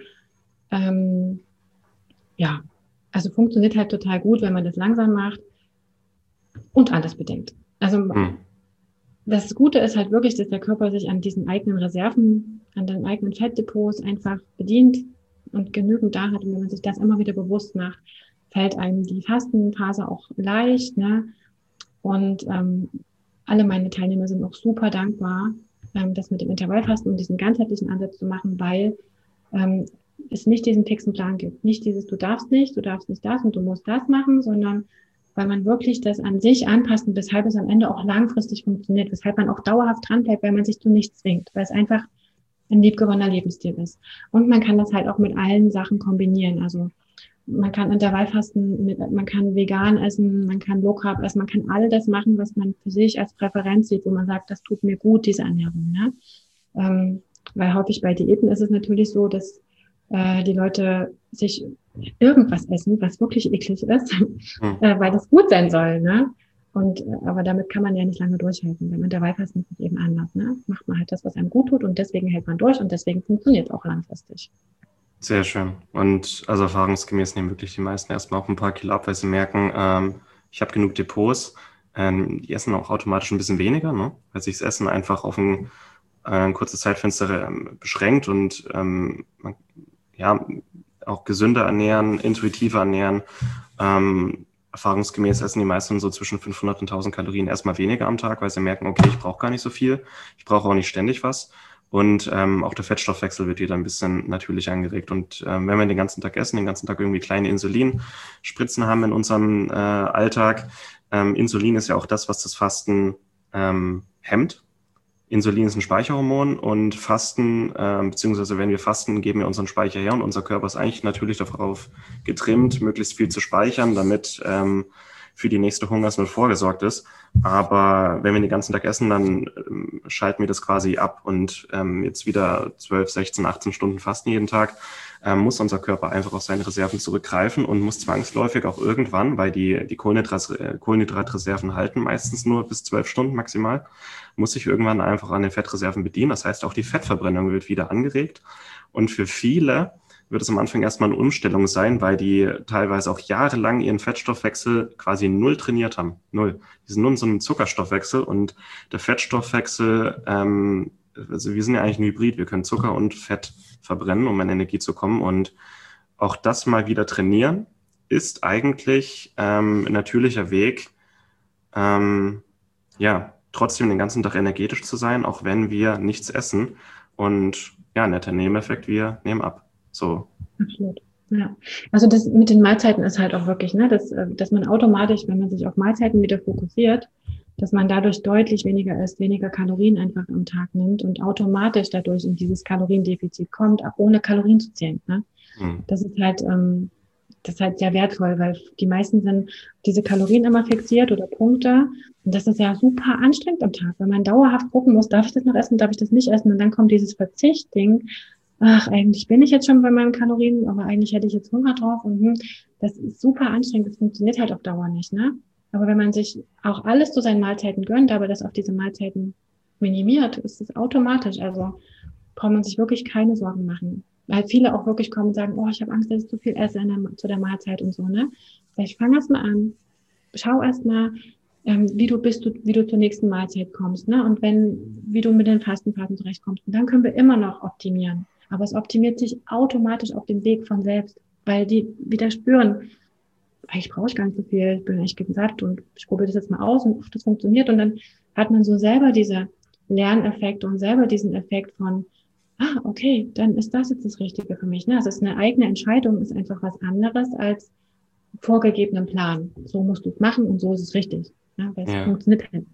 Ähm, ja, also funktioniert halt total gut, wenn man das langsam macht und alles bedenkt. Also hm. Das Gute ist halt wirklich, dass der Körper sich an diesen eigenen Reserven, an den eigenen Fettdepots einfach bedient und genügend da hat. Und wenn man sich das immer wieder bewusst macht, fällt einem die Fastenphase auch leicht. Ne? Und ähm, alle meine Teilnehmer sind auch super dankbar, ähm, das mit dem Intervallfasten und diesen ganzheitlichen Ansatz zu machen, weil ähm, es nicht diesen fixen Plan gibt. Nicht dieses, du darfst nicht, du darfst nicht das und du musst das machen, sondern weil man wirklich das an sich anpasst und weshalb es am Ende auch langfristig funktioniert, weshalb man auch dauerhaft dran bleibt, weil man sich zu nichts zwingt, weil es einfach ein liebgewonnener Lebensstil ist. Und man kann das halt auch mit allen Sachen kombinieren. Also man kann Intervallfasten, mit, man kann vegan essen, man kann Low Carb essen, man kann all das machen, was man für sich als Präferenz sieht, wo man sagt, das tut mir gut, diese Ernährung. Ne? Ähm, weil häufig bei Diäten ist es natürlich so, dass äh, die Leute sich irgendwas essen, was wirklich eklig ist, hm. äh, weil das gut sein soll, ne? Und äh, aber damit kann man ja nicht lange durchhalten. Beim Intervallfasten ist es eben anders, ne? Macht man halt das, was einem gut tut und deswegen hält man durch und deswegen funktioniert es auch langfristig. Sehr schön. Und also erfahrungsgemäß nehmen wirklich die meisten erstmal auch ein paar Kilo ab, weil sie merken, ähm, ich habe genug Depots. Ähm, die essen auch automatisch ein bisschen weniger, ne? Weil sich das Essen einfach auf ein, äh, ein kurzes Zeitfenster ähm, beschränkt und ähm, man, ja, auch gesünder ernähren, intuitiver ernähren. Ähm, erfahrungsgemäß essen die meisten so zwischen fünfhundert und tausend Kalorien erstmal weniger am Tag, weil sie merken, okay, ich brauche gar nicht so viel, ich brauche auch nicht ständig was. Und ähm, auch der Fettstoffwechsel wird wieder ein bisschen natürlich angeregt. Und ähm, wenn wir den ganzen Tag essen, den ganzen Tag irgendwie kleine Insulinspritzen haben in unserem äh, Alltag, ähm, Insulin ist ja auch das, was das Fasten ähm, hemmt. Insulin ist ein Speicherhormon und Fasten, äh, beziehungsweise wenn wir fasten, geben wir unseren Speicher her und unser Körper ist eigentlich natürlich darauf getrimmt, möglichst viel zu speichern, damit ähm, für die nächste Hungersnot vorgesorgt ist. Aber wenn wir den ganzen Tag essen, dann ähm, schalten wir das quasi ab und ähm, jetzt wieder zwölf, sechzehn, achtzehn Stunden fasten jeden Tag, ähm, muss unser Körper einfach auf seine Reserven zurückgreifen und muss zwangsläufig auch irgendwann, weil die, die Kohlenhydrat, Kohlenhydratreserven halten meistens nur bis zwölf Stunden maximal, muss sich irgendwann einfach an den Fettreserven bedienen. Das heißt, auch die Fettverbrennung wird wieder angeregt. Und für viele wird es am Anfang erstmal eine Umstellung sein, weil die teilweise auch jahrelang ihren Fettstoffwechsel quasi null trainiert haben. Null. Die sind nur in so einem Zuckerstoffwechsel und der Fettstoffwechsel, ähm, also wir sind ja eigentlich ein Hybrid, wir können Zucker und Fett verbrennen, um an Energie zu kommen. Und auch das mal wieder trainieren ist eigentlich ähm, ein natürlicher Weg, ähm, ja, trotzdem den ganzen Tag energetisch zu sein, auch wenn wir nichts essen. Und ja, netter Nebeneffekt, wir nehmen ab. So. Absolut. Ja. Also das mit den Mahlzeiten ist halt auch wirklich, ne, dass, dass man automatisch, wenn man sich auf Mahlzeiten wieder fokussiert, dass man dadurch deutlich weniger isst, weniger Kalorien einfach am Tag nimmt und automatisch dadurch in dieses Kaloriendefizit kommt, auch ohne Kalorien zu zählen. Ne? Mhm. Das ist halt, ähm, das ist halt sehr wertvoll, weil die meisten sind diese Kalorien immer fixiert oder Punkte. Und das ist ja super anstrengend am Tag, wenn man dauerhaft gucken muss, darf ich das noch essen, darf ich das nicht essen? Und dann kommt dieses Verzicht-Ding. Ach, eigentlich bin ich jetzt schon bei meinen Kalorien, aber eigentlich hätte ich jetzt Hunger drauf. Und hm, das ist super anstrengend, das funktioniert halt auf Dauer nicht, ne? Aber wenn man sich auch alles zu seinen Mahlzeiten gönnt, aber das auf diese Mahlzeiten minimiert, ist es automatisch. Also braucht man sich wirklich keine Sorgen machen. Weil viele auch wirklich kommen und sagen, oh, ich habe Angst, dass ich zu viel esse in der, zu der Mahlzeit und so, ne? Vielleicht fang erst mal an, schau erst mal, ähm, wie du bist, du, wie du zur nächsten Mahlzeit kommst, ne? Und wenn, wie du mit den Fastenphasen zurechtkommst. Und dann können wir immer noch optimieren. Aber es optimiert sich automatisch auf dem Weg von selbst, weil die wieder spüren, eigentlich brauche ich gar nicht so viel, ich bin echt satt und ich probiere das jetzt mal aus und das funktioniert. Und dann hat man so selber diese Lerneffekte und selber diesen Effekt von, ah, okay, dann ist das jetzt das Richtige für mich. Ne? Also es ist eine eigene Entscheidung, ist einfach was anderes als vorgegebenen Plan. So musst du es machen und so ist es richtig. Ne? Weil es Ja. funktioniert halt.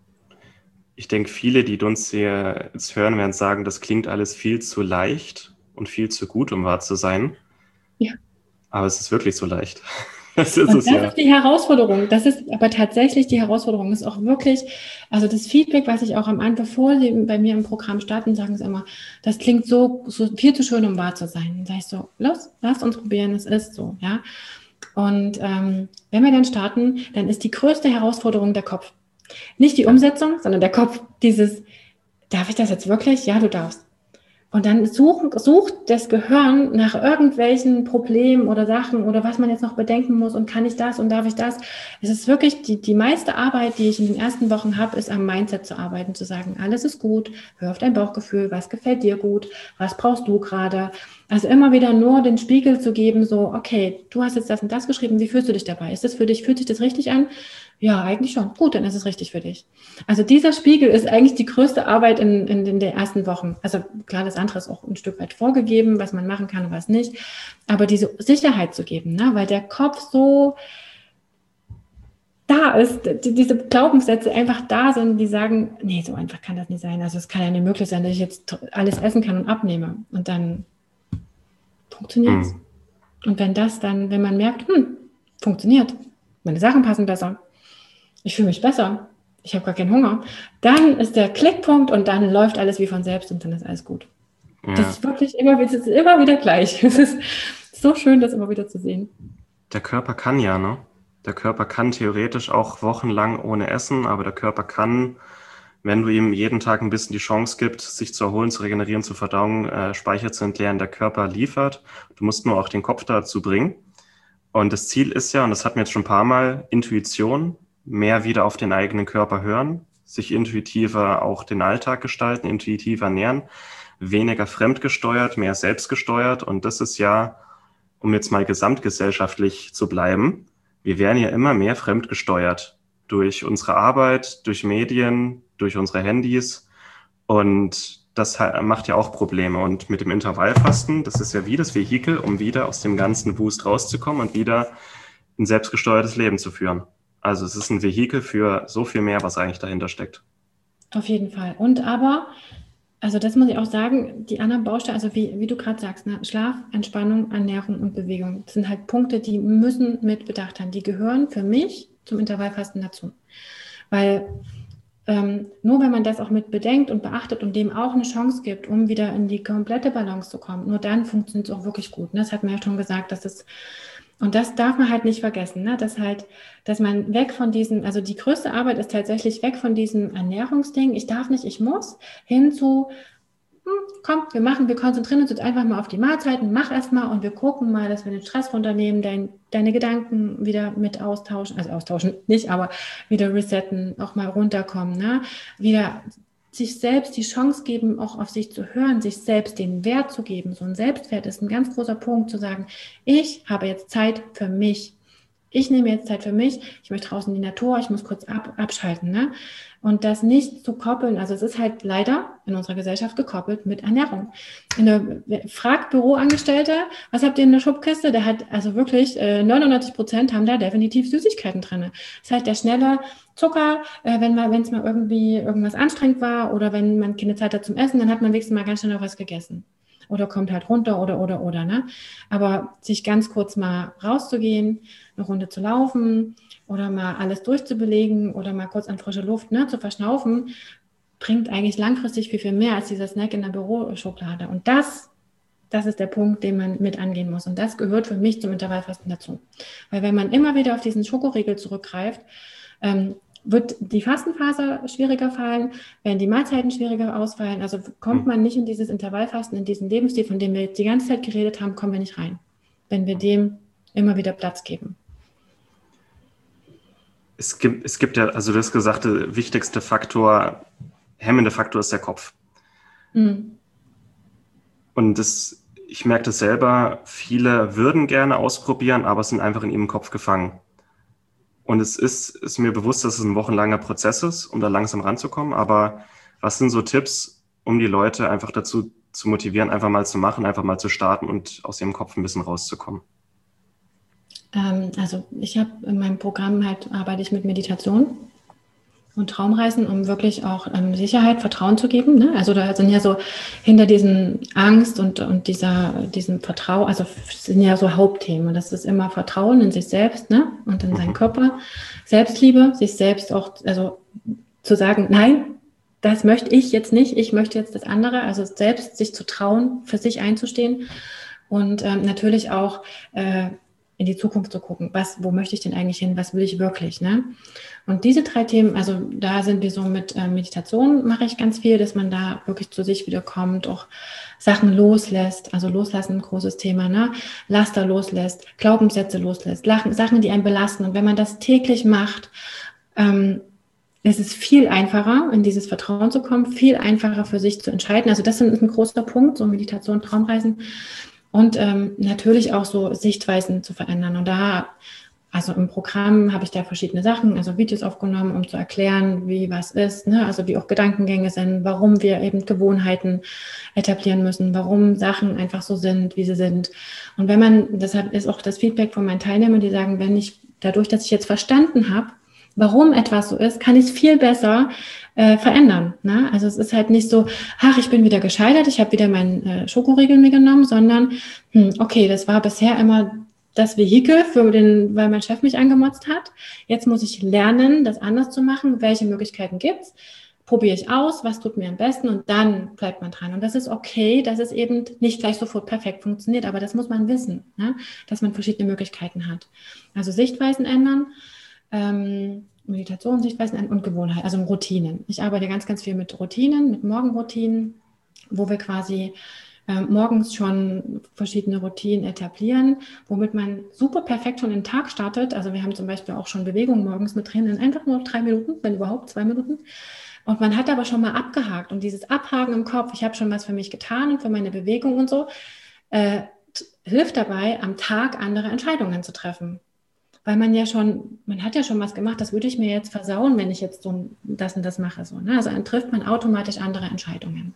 Ich denke, viele, die uns hier jetzt hören, werden sagen, das klingt alles viel zu leicht und viel zu gut, um wahr zu sein. Ja. Aber es ist wirklich so leicht. Das ist Und es das ja. ist die Herausforderung. Das ist aber tatsächlich die Herausforderung. Das ist auch wirklich, also das Feedback, was ich auch am Anfang, bevor sie bei mir im Programm starten, sagen sie immer, das klingt so, so viel zu schön, um wahr zu sein. Dann sage ich so, los, lasst uns probieren, es ist so, ja. Und ähm, wenn wir dann starten, dann ist die größte Herausforderung der Kopf. Nicht die Umsetzung, sondern der Kopf. Dieses, darf ich das jetzt wirklich? Ja, du darfst. Und dann suchen, sucht das Gehirn nach irgendwelchen Problemen oder Sachen oder was man jetzt noch bedenken muss und kann ich das und darf ich das. Es ist wirklich die, die meiste Arbeit, die ich in den ersten Wochen habe, ist am Mindset zu arbeiten, zu sagen, alles ist gut, hör auf dein Bauchgefühl, was gefällt dir gut, was brauchst du gerade. Also immer wieder nur den Spiegel zu geben, so, okay, du hast jetzt das und das geschrieben, wie fühlst du dich dabei? Ist das für dich, fühlt sich das richtig an? Ja, eigentlich schon. Gut, dann ist es richtig für dich. Also dieser Spiegel ist eigentlich die größte Arbeit in, in, in den ersten Wochen. Also klar, das andere ist auch ein Stück weit vorgegeben, was man machen kann und was nicht. Aber diese Sicherheit zu geben, ne? Weil der Kopf so da ist, die, diese Glaubenssätze einfach da sind, die sagen, nee, so einfach kann das nicht sein. Also es kann ja nicht möglich sein, dass ich jetzt alles essen kann und abnehme. Und dann funktioniert es. Hm. Und wenn das dann, wenn man merkt, hm, funktioniert, meine Sachen passen besser, ich fühle mich besser, ich habe gar keinen Hunger, dann ist der Klickpunkt und dann läuft alles wie von selbst und dann ist alles gut. Ja. Das ist wirklich immer, das ist immer wieder gleich. Es ist so schön, das immer wieder zu sehen. Der Körper kann ja, ne? Der Körper kann theoretisch auch wochenlang ohne Essen, aber der Körper kann, wenn du ihm jeden Tag ein bisschen die Chance gibst, sich zu erholen, zu regenerieren, zu verdauen, äh, Speicher zu entleeren, der Körper liefert. Du musst nur auch den Kopf dazu bringen. Und das Ziel ist ja, und das hatten wir jetzt schon ein paar Mal, Intuition, mehr wieder auf den eigenen Körper hören, sich intuitiver auch den Alltag gestalten, intuitiver ernähren, weniger fremdgesteuert, mehr selbstgesteuert. Und das ist ja, um jetzt mal gesamtgesellschaftlich zu bleiben, wir werden ja immer mehr fremdgesteuert durch unsere Arbeit, durch Medien, durch unsere Handys. Und das macht ja auch Probleme. Und mit dem Intervallfasten, das ist ja wie das Vehikel, um wieder aus dem ganzen Wust rauszukommen und wieder ein selbstgesteuertes Leben zu führen. Also es ist ein Vehikel für so viel mehr, was eigentlich dahinter steckt. Auf jeden Fall. Und aber, also das muss ich auch sagen, die anderen Bausteine, also wie, wie du gerade sagst, ne, Schlaf, Entspannung, Ernährung und Bewegung, das sind halt Punkte, die müssen mit bedacht werden. Die gehören für mich zum Intervallfasten dazu. Weil ähm, nur wenn man das auch mit bedenkt und beachtet und dem auch eine Chance gibt, um wieder in die komplette Balance zu kommen, nur dann funktioniert es auch wirklich gut. Das hat mir ja schon gesagt, dass es Und das darf man halt nicht vergessen, ne? dass halt, dass man weg von diesem, also die größte Arbeit ist tatsächlich weg von diesem Ernährungsding, ich darf nicht, ich muss, hin zu, hm, komm, wir machen, wir konzentrieren uns jetzt einfach mal auf die Mahlzeiten, mach erst mal und wir gucken mal, dass wir den Stress runternehmen, dein, deine Gedanken wieder mit austauschen, also austauschen nicht, aber wieder resetten, auch mal runterkommen, ne? Wieder sich selbst die Chance geben, auch auf sich zu hören, sich selbst den Wert zu geben. So ein Selbstwert ist ein ganz großer Punkt, zu sagen, ich habe jetzt Zeit für mich. Ich nehme jetzt Zeit für mich. Ich möchte draußen in die Natur, ich muss kurz ab, abschalten. Ne? Und das nicht zu koppeln, also es ist halt leider in unserer Gesellschaft gekoppelt mit Ernährung. In der fragt Büroangestellte, was habt ihr in der Schubkiste? Der hat also wirklich äh, neunundneunzig Prozent haben da definitiv Süßigkeiten drin. Das ist halt der schnelle Zucker, äh, wenn man, wenn es mal irgendwie irgendwas anstrengend war oder wenn man keine Zeit hat zum Essen, dann hat man wenigstens mal ganz schnell noch was gegessen. oder kommt halt runter oder, oder, oder. Ne? Aber sich ganz kurz mal rauszugehen, eine Runde zu laufen oder mal alles durchzubelegen oder mal kurz an frische Luft, ne, zu verschnaufen, bringt eigentlich langfristig viel, viel mehr als dieser Snack in der Büroschublade. Und das Das ist der Punkt, den man mit angehen muss. Und das gehört für mich zum Intervallfasten dazu. Weil wenn man immer wieder auf diesen Schokoriegel zurückgreift, ähm, wird die Fastenphase schwieriger fallen, werden die Mahlzeiten schwieriger ausfallen. Also kommt man nicht in dieses Intervallfasten, in diesen Lebensstil, von dem wir jetzt die ganze Zeit geredet haben, kommen wir nicht rein, wenn wir dem immer wieder Platz geben. Es gibt, es gibt ja, also das gesagte, wichtigste Faktor, hemmende Faktor ist der Kopf. Mhm. Und das ich merke das selber, viele würden gerne ausprobieren, aber sind einfach in ihrem Kopf gefangen. Und es ist, ist mir bewusst, dass es ein wochenlanger Prozess ist, um da langsam ranzukommen. Aber was sind so Tipps, um die Leute einfach dazu zu motivieren, einfach mal zu machen, einfach mal zu starten und aus ihrem Kopf ein bisschen rauszukommen? Ähm, also ich habe in meinem Programm halt, arbeite ich mit Meditation und Traumreisen, um wirklich auch ähm, Sicherheit, Vertrauen zu geben. Ne? Also da sind ja so hinter diesen Angst und, und dieser, diesem Vertrauen, also sind ja so Hauptthemen. Und das ist immer Vertrauen in sich selbst, ne? Und in seinen Körper, Selbstliebe, sich selbst auch, also zu sagen, nein, das möchte ich jetzt nicht, ich möchte jetzt das andere. Also selbst sich zu trauen, für sich einzustehen und ähm, natürlich auch äh, in die Zukunft zu gucken, was, wo möchte ich denn eigentlich hin, was will ich wirklich, ne? Und diese drei Themen, also da sind wir so mit äh, Meditation, mache ich ganz viel, dass man da wirklich zu sich wieder kommt, auch Sachen loslässt, also loslassen, ein großes Thema, ne? Laster loslässt, Glaubenssätze loslässt, Lachen, Sachen, die einen belasten. Und wenn man das täglich macht, ähm, es ist viel einfacher, in dieses Vertrauen zu kommen, viel einfacher für sich zu entscheiden. Also das ist ein großer Punkt, so Meditation, Traumreisen. Und ähm, natürlich auch so Sichtweisen zu verändern. Und da, also im Programm habe ich da verschiedene Sachen, also Videos aufgenommen, um zu erklären, wie was ist, ne? Also wie auch Gedankengänge sind, warum wir eben Gewohnheiten etablieren müssen, warum Sachen einfach so sind, wie sie sind. Und wenn man, deshalb ist auch das Feedback von meinen Teilnehmern, die sagen, wenn ich, dadurch, dass ich jetzt verstanden habe, warum etwas so ist, kann ich es viel besser äh, verändern. Ne? Also es ist halt nicht so, ach, ich bin wieder gescheitert, ich habe wieder meinen äh, Schokoriegel mir genommen, sondern, hm, okay, das war bisher immer das Vehikel, für den, weil mein Chef mich angemotzt hat. Jetzt muss ich lernen, das anders zu machen. Welche Möglichkeiten gibt's? Probiere ich aus, was tut mir am besten und dann bleibt man dran. Und das ist okay, dass es eben nicht gleich sofort perfekt funktioniert, aber das muss man wissen, ne? Dass man verschiedene Möglichkeiten hat. Also Sichtweisen ändern, Ähm, Meditation, Sichtweisen und Gewohnheit, also Routinen. Ich arbeite ganz, ganz viel mit Routinen, mit Morgenroutinen, wo wir quasi äh, morgens schon verschiedene Routinen etablieren, womit man super perfekt schon in den Tag startet. Also wir haben zum Beispiel auch schon Bewegung morgens mit drin, in einfach nur drei Minuten, wenn überhaupt zwei Minuten. Und man hat aber schon mal abgehakt. Und dieses Abhaken im Kopf, ich habe schon was für mich getan und für meine Bewegung und so, äh, t- hilft dabei, am Tag andere Entscheidungen zu treffen. Weil man ja schon, man hat ja schon was gemacht, das würde ich mir jetzt versauen, wenn ich jetzt so das und das mache. So, ne? Also dann trifft man automatisch andere Entscheidungen.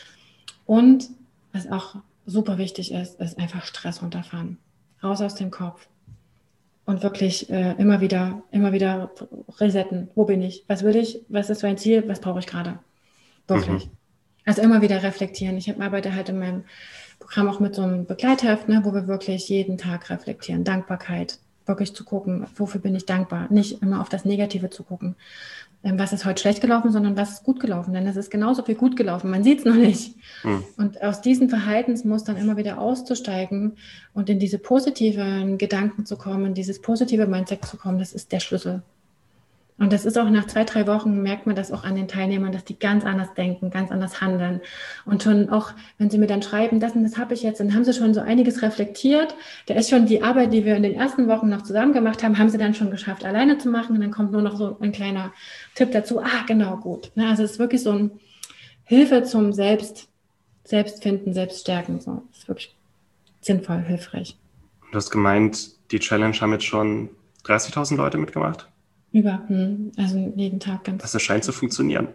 Und was auch super wichtig ist, ist einfach Stress runterfahren. Raus aus dem Kopf. Und wirklich äh, immer wieder, immer wieder resetten. Wo bin ich? Was will ich? Was ist mein Ziel? Was brauche ich gerade? Wirklich. Mhm. Also immer wieder reflektieren. Ich arbeite halt in meinem Programm auch mit so einem Begleitheft, ne, wo wir wirklich jeden Tag reflektieren. Dankbarkeit. Wirklich zu gucken, wofür bin ich dankbar. Nicht immer auf das Negative zu gucken. Was ist heute schlecht gelaufen, sondern was ist gut gelaufen. Denn es ist genauso viel gut gelaufen. Man sieht es noch nicht. Mhm. Und aus diesen Verhaltensmustern immer wieder auszusteigen und in diese positiven Gedanken zu kommen, dieses positive Mindset zu kommen, das ist der Schlüssel. Und das ist auch nach zwei, drei Wochen, merkt man das auch an den Teilnehmern, dass die ganz anders denken, ganz anders handeln. Und schon auch, wenn sie mir dann schreiben, das und das habe ich jetzt, dann haben sie schon so einiges reflektiert. Da ist schon die Arbeit, die wir in den ersten Wochen noch zusammen gemacht haben, haben sie dann schon geschafft, alleine zu machen. Und dann kommt nur noch so ein kleiner Tipp dazu. Ah, genau, gut. Also es ist wirklich so ein Hilfe zum Selbst, Selbstfinden, Selbststärken. So, das ist wirklich sinnvoll, hilfreich. Du hast gemeint, die Challenge haben jetzt schon dreißigtausend Leute mitgemacht? Über, also jeden Tag ganz. Das scheint zu funktionieren.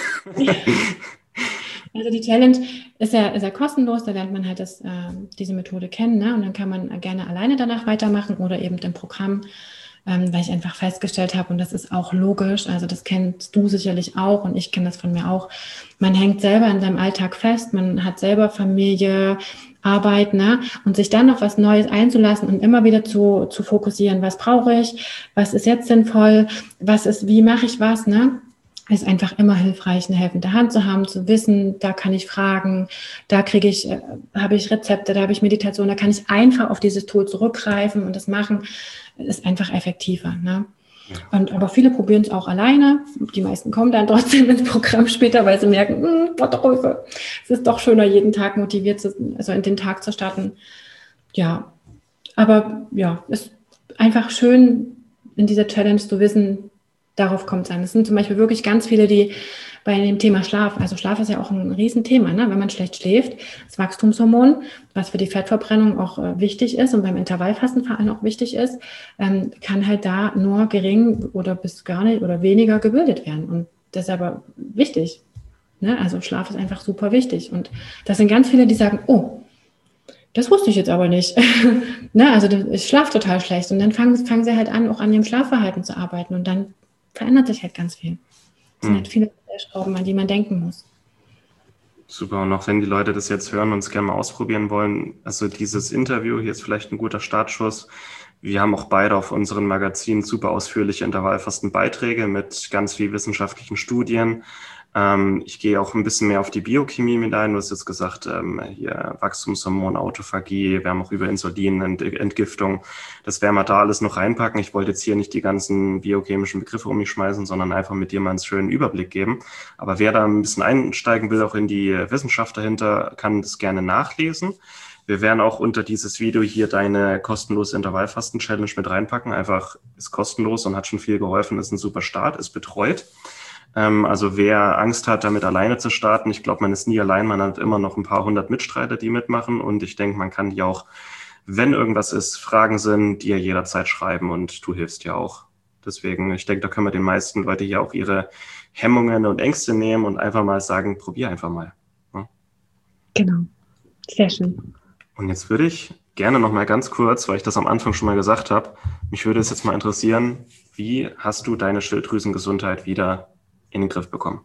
Also die Challenge ist ja, ist ja kostenlos, da lernt man halt das, äh, diese Methode kennen, ne? Und dann kann man gerne alleine danach weitermachen oder eben im Programm ähm, weil ich einfach festgestellt habe, und das ist auch logisch, also das kennst du sicherlich auch und ich kenne das von mir auch, man hängt selber in seinem Alltag fest, man hat selber Familie, Arbeit, ne? Und sich dann noch was Neues einzulassen und immer wieder zu, zu fokussieren, was brauche ich, was ist jetzt sinnvoll, was ist, wie mache ich was, ne? Ist einfach immer hilfreich, eine helfende Hand zu haben, zu wissen, da kann ich fragen, da kriege ich, äh, habe ich Rezepte, da habe ich Meditation, da kann ich einfach auf dieses Tool zurückgreifen und das machen, ist einfach effektiver, ne? Ja. Und, aber viele probieren es auch alleine. Die meisten kommen dann trotzdem ins Programm später, weil sie merken, Gott, es ist doch schöner, jeden Tag motiviert zu, also in den Tag zu starten. Ja, aber ja, es ist einfach schön, in dieser Challenge zu wissen, darauf kommt es an. Es sind zum Beispiel wirklich ganz viele, die bei dem Thema Schlaf, also Schlaf ist ja auch ein Riesenthema, ne? Wenn man schlecht schläft, das Wachstumshormon, was für die Fettverbrennung auch äh, wichtig ist und beim Intervallfasten vor allem auch wichtig ist, ähm, kann halt da nur gering oder bis gar nicht oder weniger gebildet werden. Und das ist aber wichtig. Ne? Also Schlaf ist einfach super wichtig. Und das sind ganz viele, die sagen, oh, das wusste ich jetzt aber nicht. Ne? Also ich schlafe total schlecht. Und dann fangen, fangen sie halt an, auch an ihrem Schlafverhalten zu arbeiten. Und dann verändert sich halt ganz viel. Es sind halt viele Schrauben, an die man denken muss. Super, und auch wenn die Leute das jetzt hören und es gerne mal ausprobieren wollen, also dieses Interview hier ist vielleicht ein guter Startschuss. Wir haben auch beide auf unseren Magazinen super ausführliche Intervallfastenbeiträge mit ganz viel wissenschaftlichen Studien. Ähm, ich gehe auch ein bisschen mehr auf die Biochemie mit ein. Du hast jetzt gesagt, ähm, hier Wachstumshormon, Autophagie, wir haben auch über Insulinentgiftung. Das werden wir da alles noch reinpacken. Ich wollte jetzt hier nicht die ganzen biochemischen Begriffe um mich schmeißen, sondern einfach mit dir mal einen schönen Überblick geben. Aber wer da ein bisschen einsteigen will, auch in die Wissenschaft dahinter, kann das gerne nachlesen. Wir werden auch unter dieses Video hier deine kostenlose Intervallfasten-Challenge mit reinpacken. Einfach ist kostenlos und hat schon viel geholfen, ist ein super Start, ist betreut. Also wer Angst hat, damit alleine zu starten, ich glaube, man ist nie allein, man hat immer noch ein paar hundert Mitstreiter, die mitmachen und ich denke, man kann die auch, wenn irgendwas ist, Fragen sind, dir jederzeit schreiben und du hilfst ja auch. Deswegen, ich denke, da können wir den meisten Leute hier auch ihre Hemmungen und Ängste nehmen und einfach mal sagen, probier einfach mal. Ja? Genau, sehr schön. Und jetzt würde ich gerne noch mal ganz kurz, weil ich das am Anfang schon mal gesagt habe, mich würde es jetzt mal interessieren, wie hast du deine Schilddrüsengesundheit wieder in den Griff bekommen?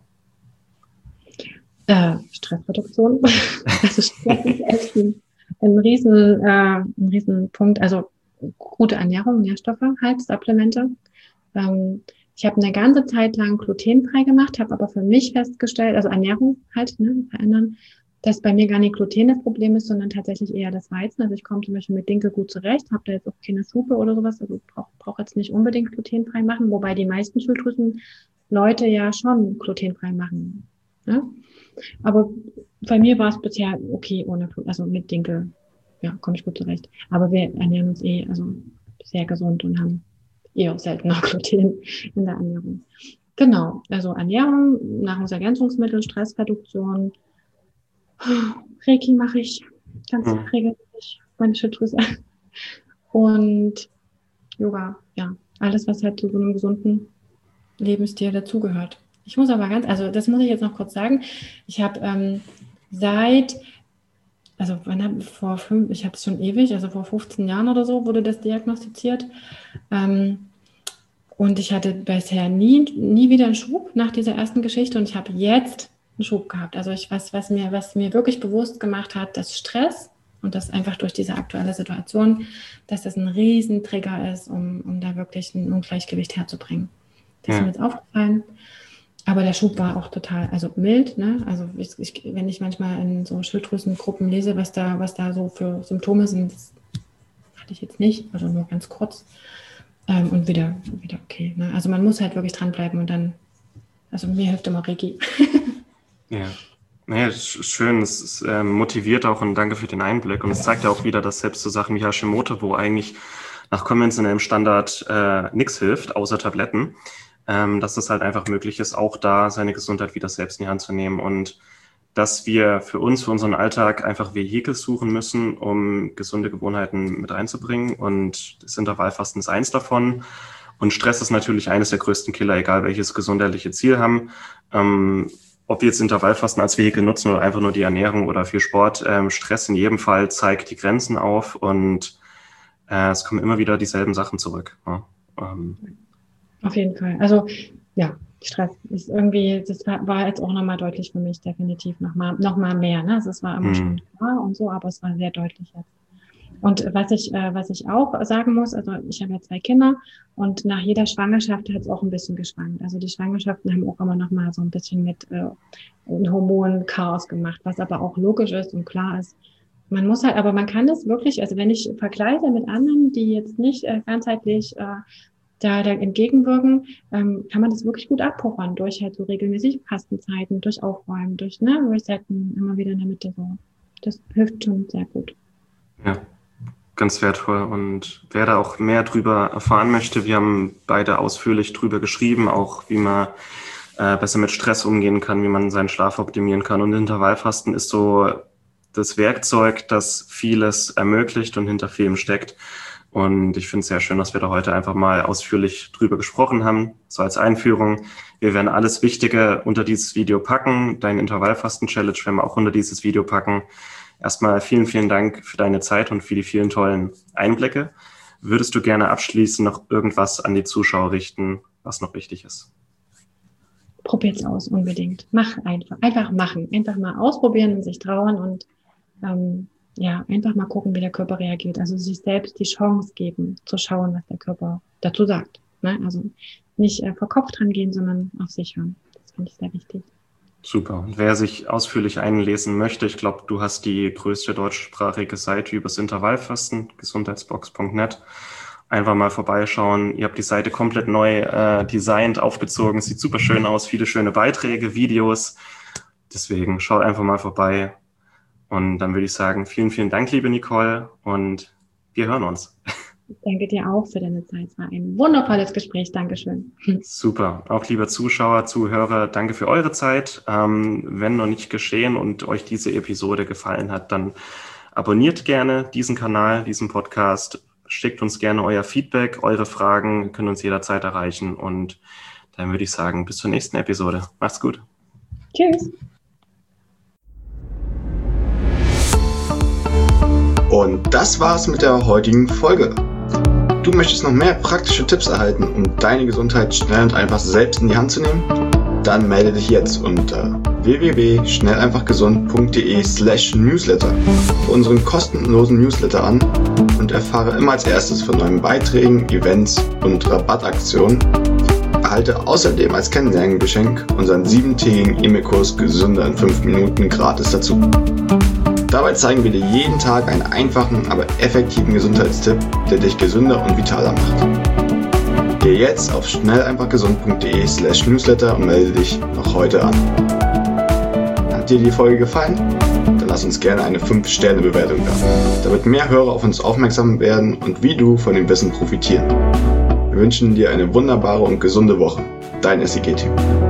Äh, Stressreduktion. Also Stress ist echt ein, ein, riesen, äh, ein riesen Punkt. Also gute Ernährung, Nährstoffe halt, Supplemente. Ähm, ich habe eine ganze Zeit lang glutenfrei gemacht, habe aber für mich festgestellt, also Ernährung halt, ne, verändern, dass bei mir gar nicht Gluten das Problem ist, sondern tatsächlich eher das Weizen. Also ich komme zum Beispiel mit Dinkel gut zurecht, habe da jetzt auch keine Suppe oder sowas, also brauche brauch jetzt nicht unbedingt glutenfrei machen, wobei die meisten Schilddrüsen Leute ja schon glutenfrei machen. Ne? Aber bei mir war es bisher okay ohne Gluten, also mit Dinkel, ja, komme ich gut zurecht. Aber wir ernähren uns eh also sehr gesund und haben eh auch seltener Gluten in der Ernährung. Genau, also Ernährung, Nahrungsergänzungsmittel, Stressreduktion, Reiki mache ich ganz mhm. regelmäßig, meine Schilddrüse. Und Yoga, ja, alles, was halt zu so einem gesunden Lebensstil dazugehört. Ich muss aber ganz, also das muss ich jetzt noch kurz sagen, ich habe ähm, seit, also wann hab, vor fünf, ich habe es schon ewig, also vor fünfzehn Jahren oder so wurde das diagnostiziert ähm, und ich hatte bisher nie, nie wieder einen Schub nach dieser ersten Geschichte und ich habe jetzt einen Schub gehabt. Also ich weiß, was mir, was mir wirklich bewusst gemacht hat, dass Stress und das einfach durch diese aktuelle Situation, dass das ein Riesentrigger ist, um, um da wirklich ein Ungleichgewicht herzubringen. Das ist mir jetzt aufgefallen. Aber der Schub war auch total, also mild, ne? Also ich, ich, wenn ich manchmal in so Schilddrüsengruppen lese, was da, was da so für Symptome sind, das hatte ich jetzt nicht, also nur ganz kurz. Ähm, und wieder, wieder okay. Ne? Also man muss halt wirklich dranbleiben und dann, also mir hilft immer Reiki. Ja. Naja, schön, es ist, äh, motiviert auch und danke für den Einblick. Und es zeigt ja auch wieder, dass selbst so Sachen wie Hashimoto, wo eigentlich nach konventionellem Standard äh, nichts hilft, außer Tabletten, ähm, dass es halt einfach möglich ist, auch da seine Gesundheit wieder selbst in die Hand zu nehmen und dass wir für uns, für unseren Alltag einfach Vehikel suchen müssen, um gesunde Gewohnheiten mit reinzubringen und das Intervallfasten ist eins davon und Stress ist natürlich eines der größten Killer, egal welches gesundheitliche Ziel haben. Ähm, ob wir jetzt Intervallfasten als Vehikel nutzen oder einfach nur die Ernährung oder für Sport, ähm, Stress in jedem Fall zeigt die Grenzen auf und äh, es kommen immer wieder dieselben Sachen zurück. Ja. Ähm, Auf jeden Fall. Also ja, Stress ist irgendwie, das war, war jetzt auch nochmal deutlich für mich, definitiv nochmal noch mal mehr. Ne? Also es war immer Mhm. schon klar und so, aber es war sehr deutlich jetzt. Und was ich, äh, was ich auch sagen muss, also ich habe ja zwei Kinder und nach jeder Schwangerschaft hat es auch ein bisschen geschwankt. Also die Schwangerschaften haben auch immer noch mal so ein bisschen mit äh, Hormonchaos gemacht, was aber auch logisch ist und klar ist. Man muss halt, aber man kann das wirklich, also wenn ich vergleiche mit anderen, die jetzt nicht äh, ganzheitlich äh, da, da entgegenwirken, ähm, kann man das wirklich gut abpuffern durch halt so regelmäßige Fastenzeiten, durch Aufräumen, durch ne, Resetten, immer wieder in der Mitte so. Das hilft schon sehr gut. Ja. Ganz wertvoll. Und wer da auch mehr drüber erfahren möchte, wir haben beide ausführlich drüber geschrieben, auch wie man äh, besser mit Stress umgehen kann, wie man seinen Schlaf optimieren kann. Und Intervallfasten ist so das Werkzeug, das vieles ermöglicht und hinter vielem steckt. Und ich finde es sehr schön, dass wir da heute einfach mal ausführlich drüber gesprochen haben, so als Einführung. Wir werden alles Wichtige unter dieses Video packen. Dein Intervallfasten-Challenge werden wir auch unter dieses Video packen. Erstmal vielen, vielen Dank für deine Zeit und für die vielen tollen Einblicke. Würdest du gerne abschließend noch irgendwas an die Zuschauer richten, was noch wichtig ist? Probiert's aus, unbedingt. Mach einfach. Einfach machen. Einfach mal ausprobieren und sich trauen und ähm, ja, einfach mal gucken, wie der Körper reagiert. Also sich selbst die Chance geben, zu schauen, was der Körper dazu sagt. Ne? Also nicht äh, vor Kopf dran gehen, sondern auf sich hören. Das finde ich sehr wichtig. Super. Und wer sich ausführlich einlesen möchte, ich glaube, du hast die größte deutschsprachige Seite übers Intervallfasten, gesundheitsbox punkt net. Einfach mal vorbeischauen. Ihr habt die Seite komplett neu äh, designt, aufgezogen. Sieht super schön aus. Viele schöne Beiträge, Videos. Deswegen schaut einfach mal vorbei. Und dann würde ich sagen, vielen, vielen Dank, liebe Nicole. Und wir hören uns. Ich danke dir auch für deine Zeit. Es war ein wundervolles Gespräch. Dankeschön. Super. Auch lieber Zuschauer, Zuhörer, danke für eure Zeit. Ähm, wenn noch nicht geschehen und euch diese Episode gefallen hat, dann abonniert gerne diesen Kanal, diesen Podcast. Schickt uns gerne euer Feedback, eure Fragen, ihr könnt uns jederzeit erreichen. Und dann würde ich sagen, bis zur nächsten Episode. Macht's gut. Tschüss. Und das war's mit der heutigen Folge. Du möchtest noch mehr praktische Tipps erhalten, um deine Gesundheit schnell und einfach selbst in die Hand zu nehmen? Dann melde dich jetzt unter w w w punkt schnell einfach gesund punkt d e slash newsletter für unseren kostenlosen Newsletter an und erfahre immer als erstes von neuen Beiträgen, Events und Rabattaktionen. Erhalte außerdem als Kennenlerngeschenk unseren siebentägigen E-Mail-Kurs Gesünder in fünf Minuten gratis dazu. Dabei zeigen wir dir jeden Tag einen einfachen, aber effektiven Gesundheitstipp, der dich gesünder und vitaler macht. Geh jetzt auf schnell einfach gesund punkt d e slash newsletter und melde dich noch heute an. Hat dir die Folge gefallen? Dann lass uns gerne eine fünf Sterne Bewertung da, damit mehr Hörer auf uns aufmerksam werden und wie du von dem Wissen profitieren. Wir wünschen dir eine wunderbare und gesunde Woche. Dein S I G-Team.